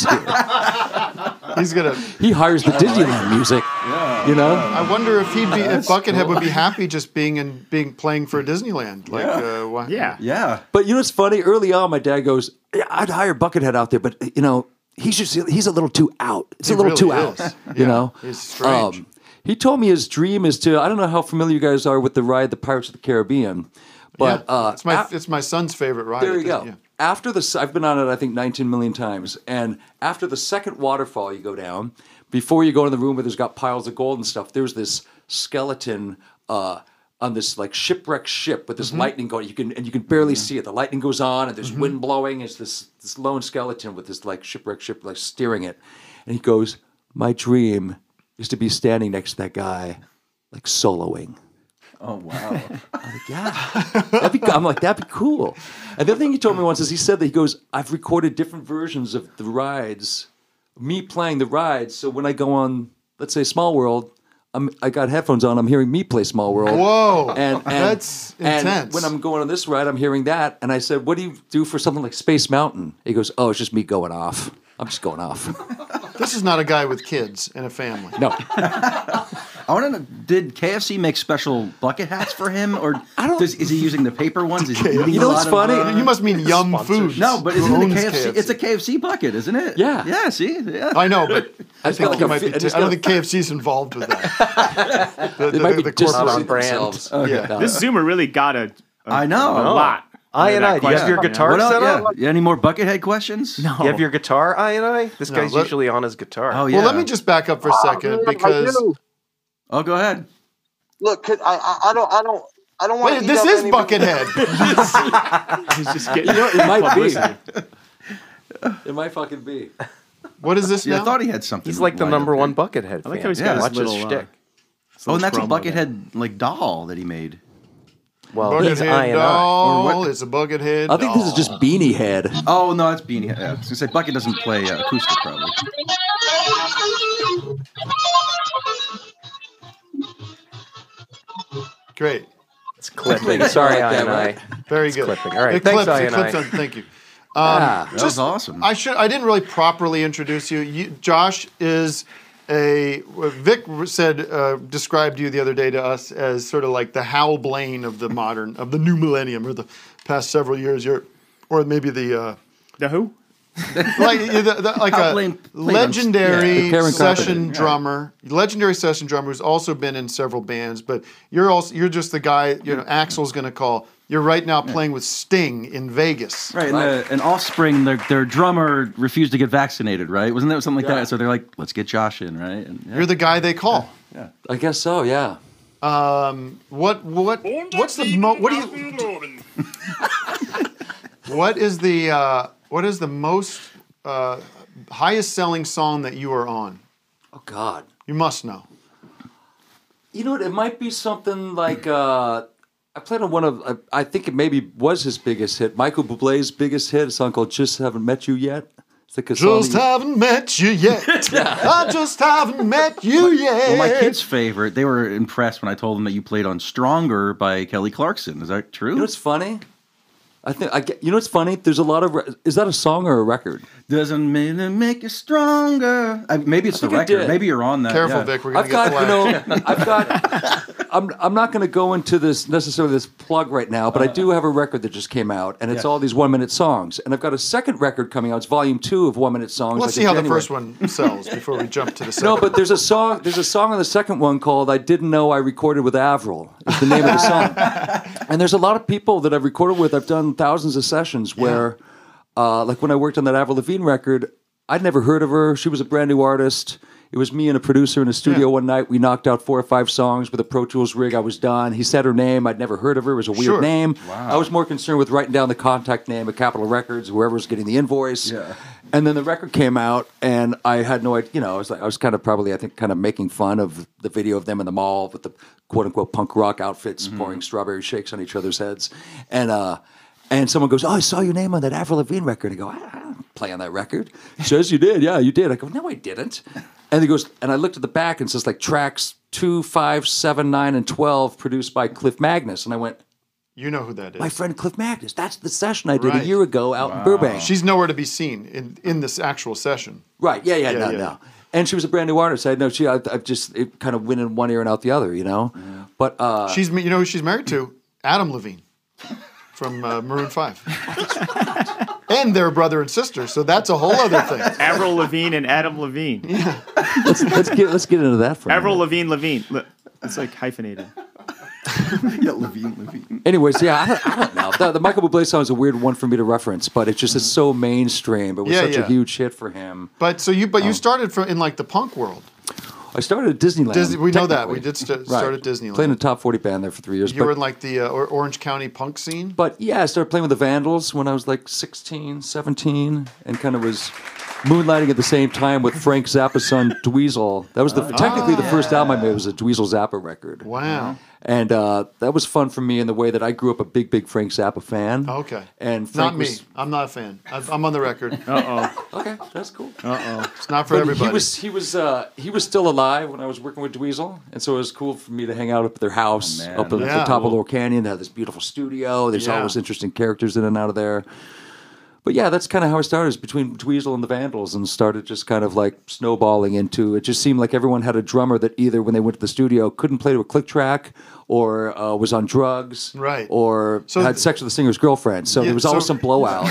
here." He's gonna. He hires the Disneyland music. Yeah. You know. I wonder if he'd be if That's Buckethead cool. would be happy just being in being playing for Disneyland. Like, uh, why, Yeah. Yeah. But you know what's funny? Early on, my dad goes, yeah, I'd hire Buckethead out there, but, you know, he's just he's a little too out. It's He a little really too is. out, Yeah. you know? He's strange. Um, he told me his dream is to, I don't know how familiar you guys are with the ride, the Pirates of the Caribbean, but yeah. uh, it's my a- it's my son's favorite ride. there at you go. Disney, yeah. After the, s- I've been on it, I think, nineteen million times. And after the second waterfall you go down, before you go in the room where there's got piles of gold and stuff, there's this skeleton uh, on this like shipwrecked ship with this Mhm. lightning going. You can and you can barely Mm-hmm. see it. The lightning goes on, and there's wind blowing. It's this this lone skeleton with this like shipwrecked ship like steering it. And he goes, "My dream is to be standing next to that guy, like soloing." Oh wow! I'm like, yeah, that'd be, I'm like, that'd be cool. And the other thing he told me once is he said that he goes, I've recorded different versions of the rides, me playing the rides. So when I go on, let's say Small World, I'm, I got headphones on, I'm hearing me play Small World. Whoa, and, and that's and intense. when I'm going on this ride, I'm hearing that. And I said, what do you do for something like Space Mountain? He goes, oh, it's just me going off. I'm just going off. This is not a guy with kids and a family. No. I want to know, did K F C make special bucket hats for him, or does, is he using the paper ones? Is he eating You know a what's lot of, funny? uh, You must mean Yum Foods. No, but who isn't it a owns K F C? K F C? It's a K F C bucket, isn't it? Yeah. Yeah, see? Yeah. I know, but I It's think got you like might a be. fi- ta- it's I don't got- think K F C's involved with that. the, They might be the distancing corporate- themselves. Yeah. No. This Zoomer really got a, a I know. a lot. I out of and that I, do you have question, your you know? guitar What else? set Yeah. up? Yeah, any more buckethead questions? No. You have your guitar, I and I? This No, guy's let- usually on his guitar. Oh, yeah. Well, let me just back up for a second man, I because do. Oh, go ahead. Look, 'cause I, I, I don't, I don't, I don't want. wait, this is Buckethead. He's just getting You know, it might publicity. be. It might fucking be. What is this Yeah, now? I thought he had something. He's like the lined number up one there. Buckethead I like fan. how he's Yeah. got his Watch his little, uh, shtick. his Oh, little and that's a promo there. buckethead like doll that he made. Well, he's I Buckethead and I. doll. Or what- It's a Buckethead. I think this is doll. just Beanie Head. Oh no, it's Beanie. Yeah, I was gonna say Bucket doesn't play uh, acoustic probably. Great. It's clipping. Sorry, I and I. Very It's good. clipping. All right. It Thanks, clips, I it and clips I. on. Thank you. Um, Ah, That was awesome. I should. I didn't really properly introduce you. you Josh is a. Vic said uh, described you the other day to us as sort of like the Hal Blaine of the modern of the new millennium or the past several years. You're, or maybe the uh, The who? like the, the, like I'll a blame- blame legendary Yeah, Karen session Carpenter. drummer, legendary session drummer who's also been in several bands. But you're also you're just the guy. You know, Axel's going to call. You're right now playing with Sting in Vegas. Right, and, uh, and Offspring, their their drummer refused to get vaccinated, right? Wasn't that something like Yeah. that? So they're like, let's get Josh in, right? And, yeah. You're the guy they call. Yeah. I guess so. Yeah. Um, what what what's the mo- what do you what is the uh, what is the most uh, highest selling song that you are on? Oh God. You must know. You know what? It might be something like uh, I played on one of uh, I think it maybe was his biggest hit, Michael Bublé's biggest hit, a song called "Just Haven't Met You Yet." It's like a song Just that you- haven't met you yet. I just haven't met you yet. Well, my kid's favorite, they were impressed when I told them that you played on Stronger by Kelly Clarkson. Is that true? You know what's funny? I think I get. You know what's funny? There's a lot of. Re- is that a song or a record? Doesn't mean to make you stronger. I, maybe it's I the think I record. did. Maybe you're on that. Careful, yeah. Vic. We're gonna I've get got, you flagged. know, I've got. I'm I'm not going to go into this necessarily this plug right now, but I do have a record that just came out, and it's Yeah. all these one minute songs, and I've got a second record coming out. It's volume two of one minute songs. Let's like see in how the January. first one sells before we jump to the second. No, but there's a song. There's a song on the second one called "I Didn't Know I Recorded with Avril." Is the name of the song. And there's a lot of people that I've recorded with. I've done thousands of sessions where, uh, like when I worked on that Avril Lavigne record, I'd never heard of her. She was a brand new artist. It was me and a producer in a studio Yeah. one night. We knocked out four or five songs with a Pro Tools rig. I was done. He said her name. I'd never heard of her. It was a weird Sure. name. Wow. I was more concerned with writing down the contact name of Capitol Records, whoever was getting the invoice. Yeah. And then the record came out, and I had no idea. You know, I was like, I was kind of probably, I think, kind of making fun of the video of them in the mall with the quote unquote punk rock outfits, pouring strawberry shakes on each other's heads, and uh, and someone goes, "Oh, I saw your name on that Avril Lavigne record." I go, "I I don't play on that record." He says, "You did, yeah, you did." I go, "No, I didn't." And he goes, and I looked at the back and it says like tracks two, five, seven, nine, and twelve produced by Cliff Magnus, and I went, you know who that is. "My friend Cliff Magnus. That's the session I did Right. a year ago out in Burbank." She's nowhere to be seen in, in this actual session. Right. Yeah, yeah, Yeah, no, yeah. no. And she was a brand new artist. I know she. I, I've just it kind of went in one ear and out the other, you know. But uh, She's you know who she's married to? Adam Levine from uh, Maroon Five. And they're brother and sister, so that's a whole other thing. Avril Lavigne and Adam Levine. let's, let's get let's get into that for a Avril minute. Lavigne Levine. Look, it's like hyphenated. yeah, Levine, Levine. Anyways, yeah, I don't, I don't know. The, the Michael Bublé song is a weird one for me to reference, but it's just it's so mainstream. It was Yeah, such yeah. a huge hit for him. But so you but you Um, started from in like the punk world. I started at Disneyland. Disney, we know that. technically. We did st- Right. start at Disneyland. Playing a top forty band there for three years. You but, were in like the uh, or- Orange County punk scene. But yeah, I started playing with the Vandals when I was like sixteen, seventeen, and kind of was moonlighting at the same time with Frank Zappa's son Dweezil. That was the technically the first album I made was a Dweezil Zappa record. Wow. And uh, that was fun for me in the way that I grew up a big, big Frank Zappa fan. Okay. And Frank Not me. was- I'm not a fan. I've- I'm on the record. Uh oh. Okay, that's cool. Uh oh. It's not for But everybody. He was he was uh, he was still alive when I was working with Dweezil, and so it was cool for me to hang out up at their house Oh, man. up at Yeah. the top of Laurel Canyon. They had this beautiful studio. There's Yeah. always interesting characters in and out of there. But yeah, that's kind of how I started, is between Dweezil and the Vandals, and started just kind of like snowballing into it. Just seemed like everyone had a drummer that either when they went to the studio couldn't play to a click track, or uh, was on drugs, Right. or So had th- sex with the singer's girlfriend. So Yeah, there was always so- some blowout.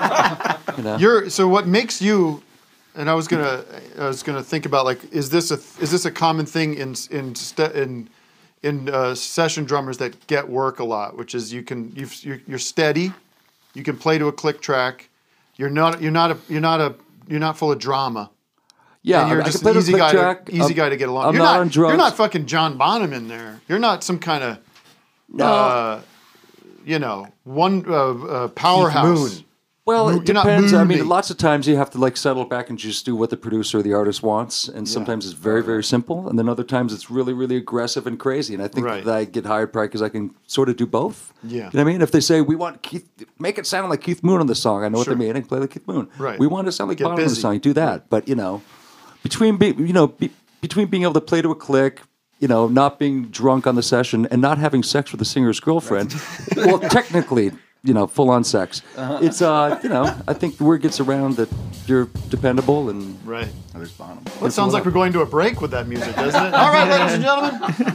And, you know? You're so what makes you, and I was gonna I was gonna think about like is this a is this a common thing in in st- in in uh, session drummers that get work a lot, which is you can you've, you're, you're steady, you can play to a click track, you're not you're not a you're not a you're not full of drama. Yeah, and you're I just can play an the easy click guy track. to, easy I'm- guy to get along. I'm you're not not, on drugs. You're not fucking John Bonham in there. You're not some kind of No. uh, you know one uh, uh, powerhouse. Moon. Well, Mo- it you're not depends. I mean, moony. lots of times you have to like settle back and just do what the producer or the artist wants, and sometimes it's very, very simple, and then other times it's really, really aggressive and crazy. And I think Right. that I get hired probably because I can sort of do both. Yeah. You know what I mean? If they say we want Keith, make it sound like Keith Moon on the song, I know Sure. what they mean. I can play like Keith Moon. Right. We want it to sound like Get Bono on the busy. song. You do that, but you know, between be, you know be, between being able to play to a click. You know, not being drunk on the session and not having sex with the singer's girlfriend. Well, technically, you know, full on sex. Uh-huh. It's, uh, you know, I think the word gets around that you're dependable and. Right. Oh, there's Bonham. Well, it sounds like we're going to a break with that music, doesn't it? All right, ladies and gentlemen.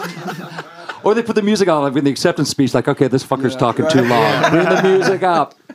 Or they put the music on like in the acceptance speech, like, okay, this fucker's talking too long. Bring the music up.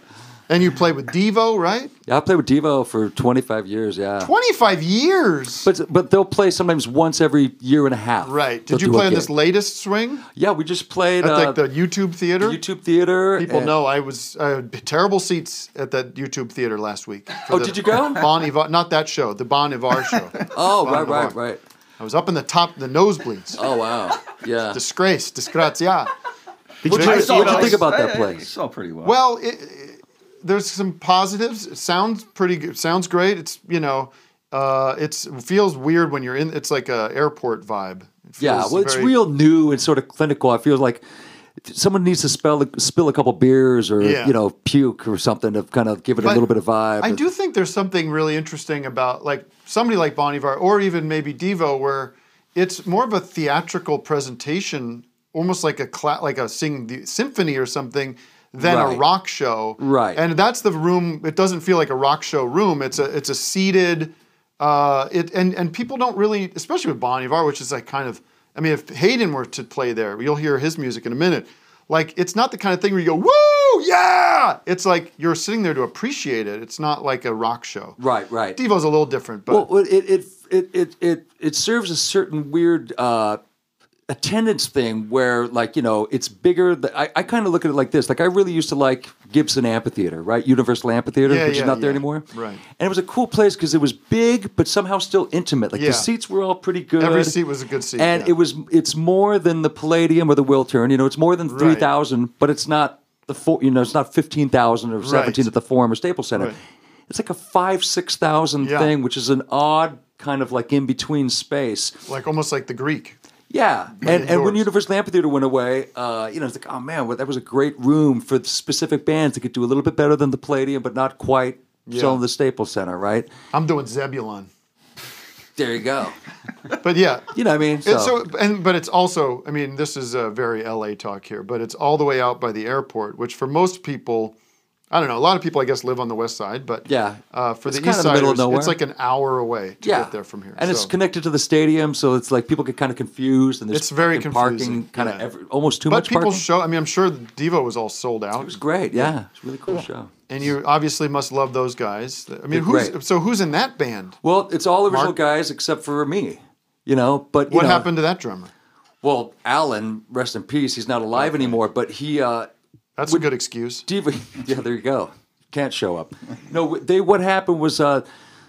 And you played with Devo, right? Yeah, I played with Devo for twenty-five years. Yeah, twenty-five years. But but they'll play sometimes once every year and a half. Right. They'll Did you do a play in gig. this latest swing? Yeah, we just played At uh, like the YouTube theater. YouTube theater. People and- know I was I had terrible seats at that YouTube theater last week. for Oh, the did you go? Bon Ivar, not that show, the Bon Ivar show. Oh, Bon right, right, Ivar. right. I was up in the top, the nosebleeds. Oh, wow. Yeah. Disgrace, disgrazia. Did you, They- what'd you they- think about that It place? saw pretty well. Well, it, it- there's some positives. It sounds pretty good. Sounds great. It's you know, uh, it's it feels weird when you're in. It's like a airport vibe. It Yeah, feels well, it's very- real new and sort of clinical. I feel like someone needs to spell, spill a couple beers or, Yeah. you know, puke or something to kind of give it a But little bit of vibe. I do think there's something really interesting about like somebody like Bon Ivar or even maybe Devo, where it's more of a theatrical presentation, almost like a cla- like a sing the symphony or something, than a Right. rock show. Right. And that's the room. It doesn't feel like a rock show room. It's a it's a seated. Uh, it and and people don't really, especially with Bon Ivar, which is like kind of. I mean, if Hayden were to play there, you'll hear his music in a minute. Like, it's not the kind of thing where you go, woo, yeah! It's like you're sitting there to appreciate it. It's not like a rock show. Right, right. Devo's a little different, but Well, it it it it it, it serves a certain weird uh, attendance thing where, like, you know, it's bigger. Th- I, I kind of look at it like this. Like, I really used to like Gibson Amphitheater, right? Universal Amphitheater, Yeah, which yeah, is not there yeah. anymore. Right. And it was a cool place because it was big, but somehow still intimate. Like Yeah. the seats were all pretty good. every seat was a good seat. and yeah. it was it's more than the Palladium or the Wiltern. You know, it's more than Right. three thousand, but it's not the four. You know, it's not fifteen thousand or seventeen Right. at the Forum or Staples Center. Right. It's like a five six thousand Yeah. thing, which is an odd kind of like in between space. like almost like the Greek. Yeah, and and when indoors. Universal Amphitheater went away, uh, you know, it's like, oh man, well, that was a great room for specific bands that could do a little bit better than the Palladium, but not quite Yeah. so in the Staples Center, right? I'm doing Zebulon. There you go. But yeah. You know what I mean? It's so, and but it's also, I mean, this is a very L A talk here, but it's all the way out by the airport, which for most people, I don't know, a lot of people I guess live on the west side, but Yeah. uh, for It's the kinda east in the middle of siders, nowhere. it's like an hour away to yeah. get there from here. And it's So connected to the stadium, so it's like people get kind of confused, and there's it's very fucking confusing. parking, kind of yeah. every, almost too but much people parking. show, I mean, I'm sure Devo was all sold out. It was great, yeah. It's a really cool show. And you obviously must love those guys. I mean, They're who's great. so who's in that band? Well, it's all original Mark- guys except for me, you know. But you What know, happened to that drummer? Well, Alan, rest in peace. He's not alive anymore, but he. Uh, That's a good excuse. Diva, yeah, there you go. Can't show up. No, they. What happened was uh,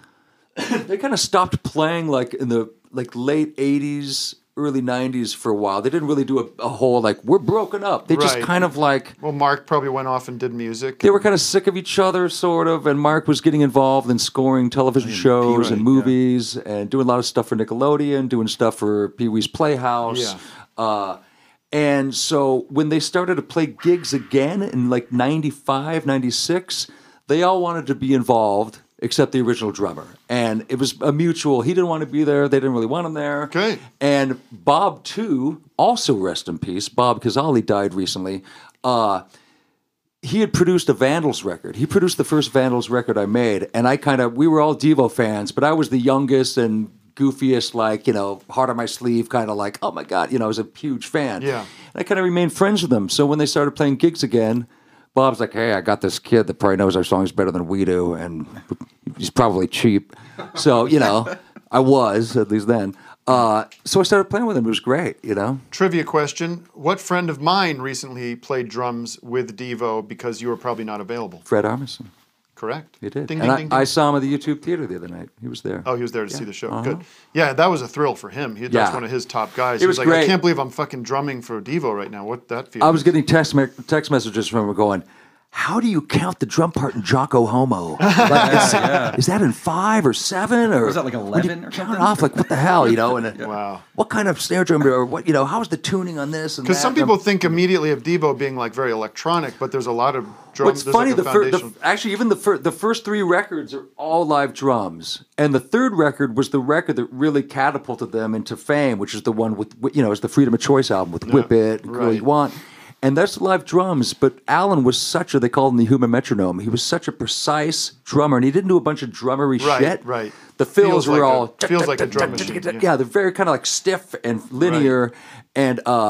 they kind of stopped playing like in the like late eighties, early nineties for a while. They didn't really do a, a whole like we're broken up. They just Right. kind of like Well, Mark probably went off and did music. they were kind of sick of each other, sort of. And Mark was getting involved in scoring television shows and P-Right, movies and doing a lot of stuff for Nickelodeon, doing stuff for Pee Wee's Playhouse. Yeah. Uh, and so when they started to play gigs again in like ninety-five, ninety-six, they all wanted to be involved except the original drummer. And it was a mutual. He didn't want to be there. They didn't really want him there. Okay. And Bob, too, also rest in peace. Bob Kazali died recently. Uh, he had produced a Vandals record. He produced the first Vandals record I made. And I kind of, we were all Devo fans, but I was the youngest and goofiest, like, you know, heart on my sleeve, kind of like, oh my God, you know, I was a huge fan. Yeah. And I kind of remained friends with them. So when they started playing gigs again, Bob's like, hey, I got this kid that probably knows our songs better than we do, and he's probably cheap. So, you know, I was, at least then. Uh, so I started playing with him. It was great, you know? Trivia question. What friend of mine recently played drums with Devo because you were probably not available? Fred Armisen. Correct. He did. Ding, and ding, I, ding, ding. I saw him at the YouTube Theater the other night. He was there. Oh, he was there to Yeah. see the show. Uh-huh. Good. Yeah, that was a thrill for him. He, that's Yeah. one of his top guys. It he was was like, I great. can't believe I'm fucking drumming for Devo right now. What that feels. I was getting text me- text messages from him going, how do you count the drum part in Jocko Homo? Like, is, yeah. is that in five or seven? Or Was that like when you eleven or count something? it off, like, what the hell, you know? And uh, Wow. what kind of snare drum, or what, you know, how's the tuning on this and that? Because some And I'm- people think immediately of Devo being like very electronic, but there's a lot of drums. What's there's funny, like a the, fir- the foundation. actually even the fir- the first three records are all live drums, and the third record was the record that really catapulted them into fame, which is the one with you know, it's the Freedom of Choice album with Whip It, and Girl right. You Want, and that's live drums. But Alan was such a they called him the human metronome. He was such a precise drummer, and he didn't do a bunch of drummery Right, shit. right. The fills Feels were like all a- feels like a drum machine, yeah. Yeah, they're very kind of like stiff and linear, and uh,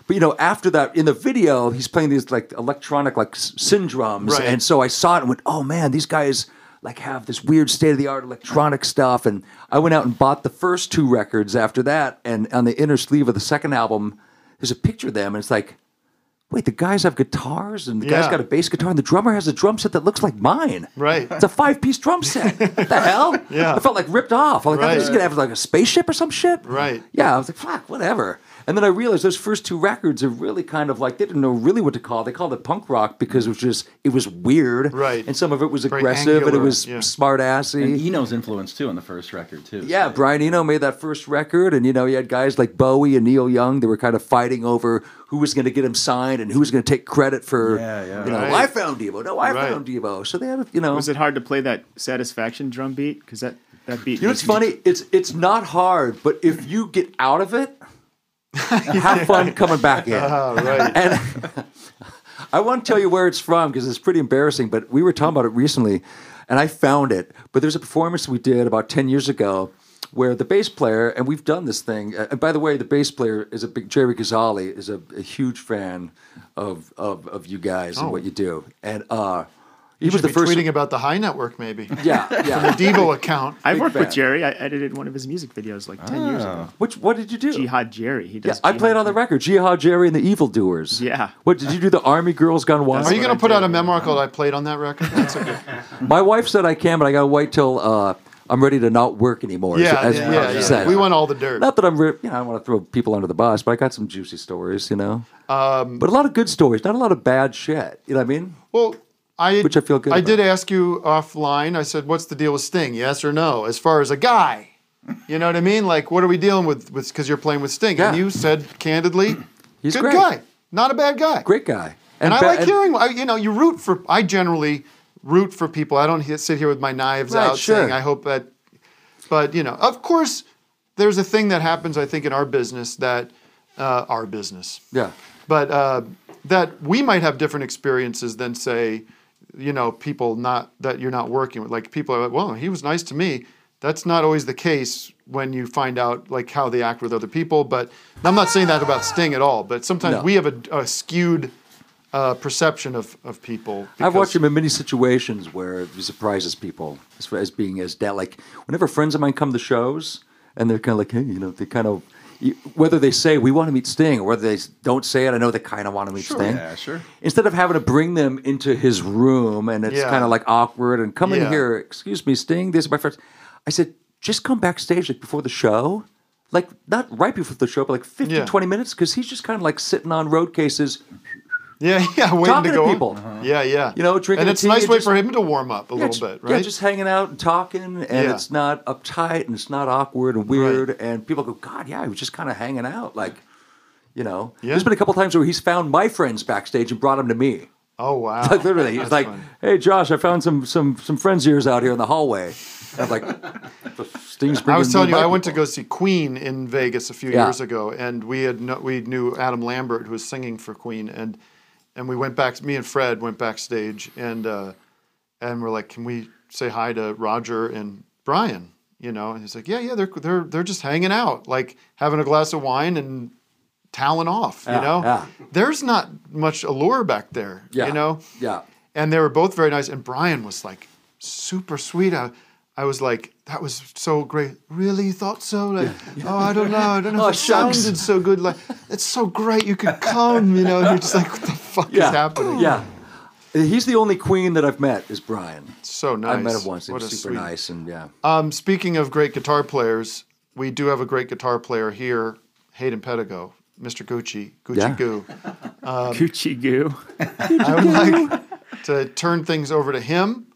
But you know, after that, in the video, he's playing these like electronic like s- syndromes, Right. and so I saw it and went, "Oh man, these guys like have this weird state of the art electronic stuff." And I went out and bought the first two records after that, and on the inner sleeve of the second album, there's a picture of them, and it's like, wait, the guys have guitars, and the guy's Yeah. got a bass guitar, and the drummer has a drum set that looks like mine. Right. It's a five-piece drum set. What the hell? Yeah. I felt like ripped off. I'm like, Right. I'm just gonna have like a spaceship or some shit. Right. Yeah, I was like, fuck, whatever. And then I realized those first two records are really kind of like, they didn't know really what to call it. They called it punk rock because it was just, it was weird. Right. And some of it was Very aggressive and it angular, was yeah. smart assy. And Eno's influence too on the first record too. Yeah, Brian Eno made that first record, and you know, he had guys like Bowie and Neil Young. They were kind of fighting over who was going to get him signed and who was going to take credit for. Yeah, yeah. You know, Right. I found Devo. No, I Right. found Devo. So they had, you know. Was it hard to play that Satisfaction drum beat? Because that, that beat. You know what's funny? It's it's not hard, but if you get out of it, have fun coming back in. Ah, right. And I won't tell you where it's from because it's pretty embarrassing, but we were talking about it recently, and I found it. But there's a performance we did about ten years ago where the bass player, and we've done this thing, uh, and by the way, the bass player is a big, Jerry Ghazali is a, a huge fan of, of, of you guys and Oh. what you do. And uh, He he was should the be first. tweeting about the High Network, maybe. Yeah, From yeah. the Devo account. I've big worked fan. with Jerry. I edited one of his music videos like ten years ago. Which, what did you do? Jihad Jerry. He Yeah, does. I Jihad played on the Jerry. record, Jihad Jerry and the Evildoers. Yeah. What, did you do the Army Girls Gone Wild? Are you what going I to put out did. a memoir called I Played on That Record? That's a good. My wife said I can, but I got to wait till uh, I'm ready to not work anymore. Yeah, as, yeah, as yeah, she yeah. said. We want all the dirt. Not that I'm, re- you know, I don't want to throw people under the bus, but I got some juicy stories, you know. Um, But a lot of good stories, not a lot of bad shit. You know what I mean? well, I Which I feel good I about. did ask you offline. I said, "What's the deal with Sting? Yes or no?" As far as a guy, you know what I mean? Like, what are we dealing with? With because you're playing with Sting, and Yeah. you said candidly, He's good great. guy, not a bad guy. Great guy. And, I ba- like hearing. I, you know, you root for. I generally root for people. I don't he- sit here with my knives Right, out sure. saying, "I hope that." But you know, of course, there's a thing that happens. I think in our business that uh, our business. Yeah. But uh, that we might have different experiences than say, you know, people not that you're not working with. Like people are like, well, he was nice to me. That's not always the case when you find out like how they act with other people. But I'm not saying that about Sting at all. But sometimes No. we have a, a skewed uh, perception of, of people. I've watched because- him in many situations where he surprises people as, as being as dad. Like whenever friends of mine come to shows and they're kind of like, hey, you know, they kind of, whether they say we want to meet Sting or whether they don't say it, I know they kind of want to meet Sure, Sting. yeah, sure. Instead of having to bring them into his room and it's Yeah. kind of like awkward and come Yeah. in here, excuse me, Sting, these are my friends. I said, just come backstage like before the show. Like not right before the show, but like fifteen, Yeah. twenty minutes because he's just kind of like sitting on road cases. Yeah, yeah, waiting Talking to to go. people. Uh-huh. Yeah, yeah. You know, drinking and a it's a tea nice and way just- for him to warm up a Yeah, little just, bit, right? Yeah, just hanging out and talking, and Yeah. it's not uptight and it's not awkward and weird. And people go, God, yeah, he was just kind of hanging out. Like, you know, Yeah. there's been a couple times where he's found my friends backstage and brought them to me. Oh wow! Like literally, he's That's like, funny. "Hey, Josh, I found some some some friends of yours out here in the hallway." And I'm like, "Sting's bringing I was telling me you, my I went to people." go see Queen in Vegas a few Yeah. years ago, and we had no, we knew Adam Lambert, who was singing for Queen, and and we went back. Me and Fred went backstage, and uh, and we're like, "Can we say hi to Roger and Brian?" You know, and he's like, "Yeah, yeah, they're they're they're just hanging out, like having a glass of wine and toweling off." Yeah, you know, yeah. there's not much allure back there. Yeah, You know, yeah. and they were both very nice. And Brian was like super sweet. I, I was like, that was so great. Really, you thought so? Like, oh, I don't know. I don't know Oh, if it shucks. sounded so good. Like, it's so great. You could come. You know, and you're just like, what the fuck Yeah, is happening? yeah. He's the only Queen that I've met is Brian. So nice. I met him once. He What was a super sweet- nice, and yeah. Um, speaking of great guitar players, we do have a great guitar player here, Hayden Pedigo, Mister Gucci, Gucci Yeah. Goo. Um, Gucci Goo. I would like to turn things over to him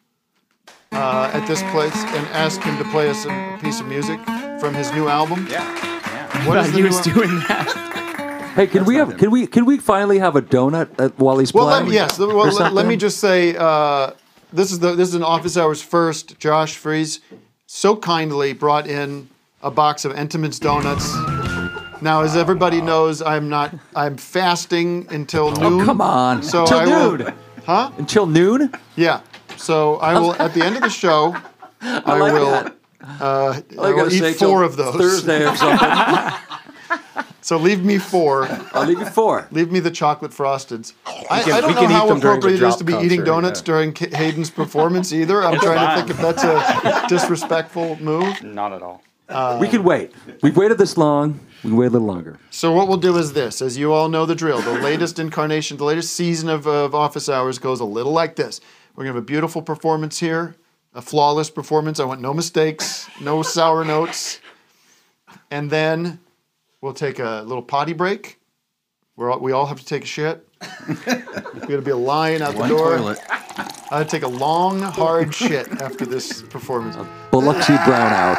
uh, at this place and ask him to play us a piece of music from his new album. Yeah. What Thought is the he new was al- doing that. Hey, can we have? Can we? Can we finally have a donut at, while he's Well, playing? let me, yes. Well, Or let, let me something? just say uh, this is the this is an office hours first. Josh Fries so kindly brought in a box of Entenmann's donuts. Now, as everybody knows, I'm not. I'm fasting until noon. Oh, come on. So Until I will, noon. Huh? Until noon? Yeah. So I will at the end of the show. I, like will. that. Uh, I I will gotta say eat four till of those. Thursday or something. So leave me four. I'll leave you four. Leave me the chocolate frosteds. I, can- I don't we know can eat how them during the appropriate it is to be drop eating concert, donuts yeah. during K- Hayden's performance either. I'm It's trying fine. to think if that's a disrespectful move. Not at all. we could wait. We've waited this long. We can wait a little longer. So what we'll do is this, as you all know the drill, the latest incarnation, the latest season of, of Office Hours goes a little like this. We're going to have a beautiful performance here, a flawless performance. I want no mistakes, no sour notes. And then we'll take a little potty break. We're all, we all have to take a shit. There's going to be a line out the One door. toilet. I had to take a long, hard shit after this performance. Biloxi Brownout.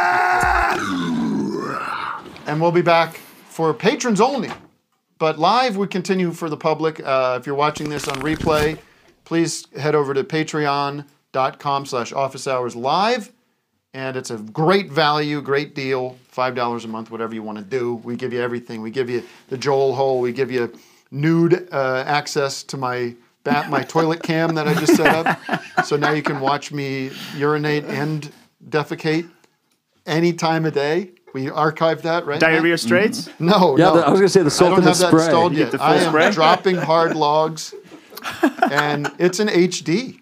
And we'll be back for patrons only. But live, we continue for the public. Uh, if you're watching this on replay, please head over to patreon.com slash office hours live. And it's a great value, great deal, five dollars a month, whatever you want to do. We give you everything. We give you the Joel hole. We give you nude uh, access to my bat, my toilet cam that I just set up. So now you can watch me urinate and defecate any time of day. We archived that, right? Diarrhea Matt? Straits? No, Yeah, no. the- I was gonna say the salt I don't and the have that spray. installed You yet. get the full I am spray? dropping hard logs, and it's an H D.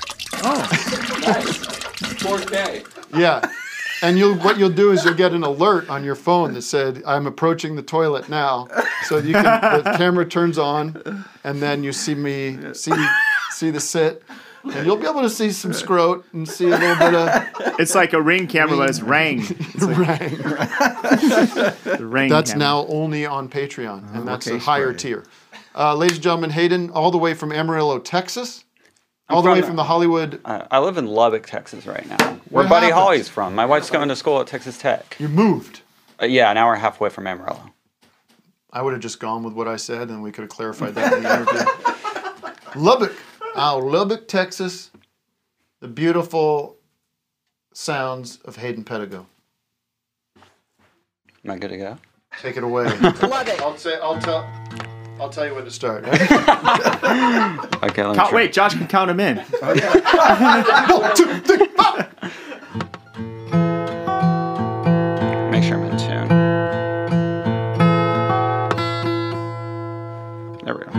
four K. Yeah, and you'll what you'll do is you'll get an alert on your phone that said I'm approaching the toilet now. So you can the camera turns on, and then you see me see see the sit. And you'll be able to see some scrot and see a little bit of It's like a ring camera, but it's rang. It's like rang. the ring That's camera. now only on Patreon, and that's a okay, higher spray. tier. Uh, ladies and gentlemen, Hayden, all the way from Amarillo, Texas, all the way from- from the Hollywood. Uh, I live in Lubbock, Texas right now. Where What Buddy happened? Holly's from. My wife's going to school at Texas Tech. You moved. Uh, yeah, an hour and a half away from Amarillo. I would have just gone with what I said, and we could have clarified that in the interview. Lubbock, out Lubbock, Texas, the beautiful sounds of Hayden Pedigo. Am I good to go? Take it away. Lubbock. I'll say. I'll tell. I'll tell you when to start. Okay, let me Count, try. wait, Josh can count him in. Make sure I'm in tune. There we go.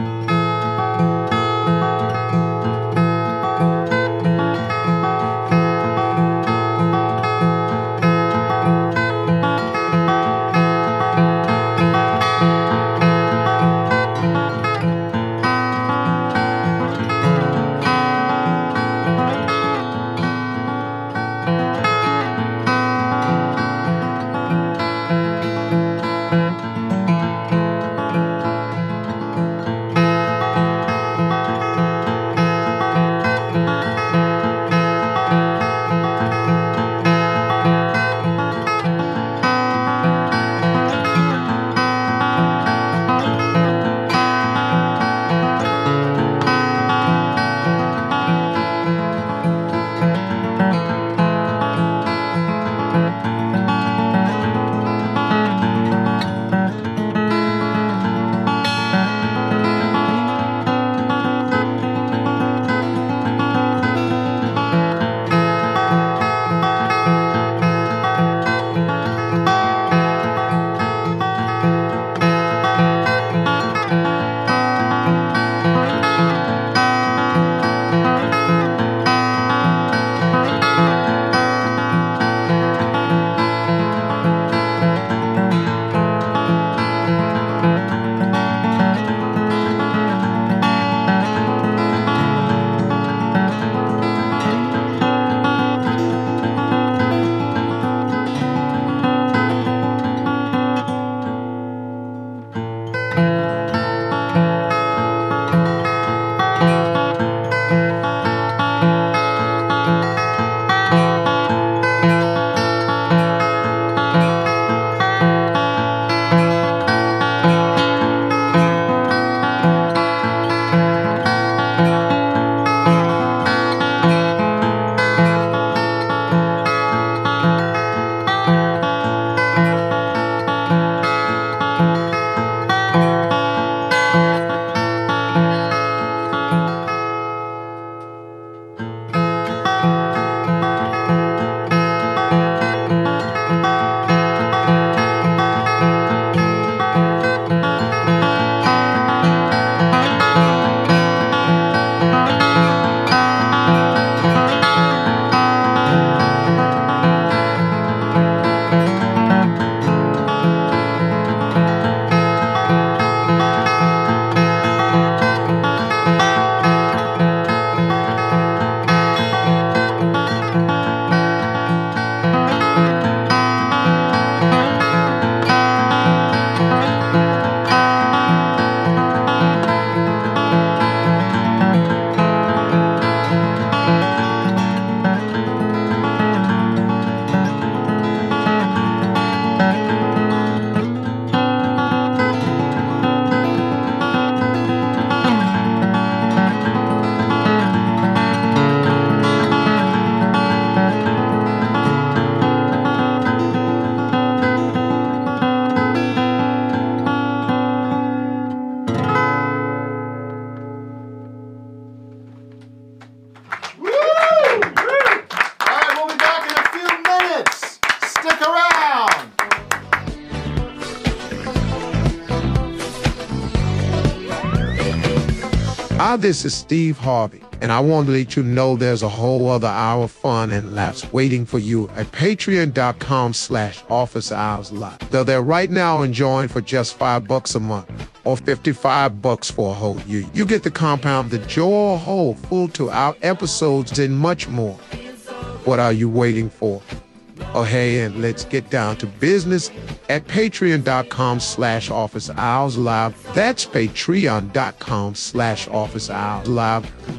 Hi, this is Steve Harvey, and I want to let you know there's a whole other hour of fun and laughs waiting for you at patreon.com slash office hours live. Though they're right now enjoying for just five bucks a month or fifty-five bucks for a whole year. You get the compound, the Joel Whole, full two-hour episodes, and much more. What are you waiting for? Oh, hey, and let's get down to business at patreon.com slash office hours live. That's patreon.com slash office hours live.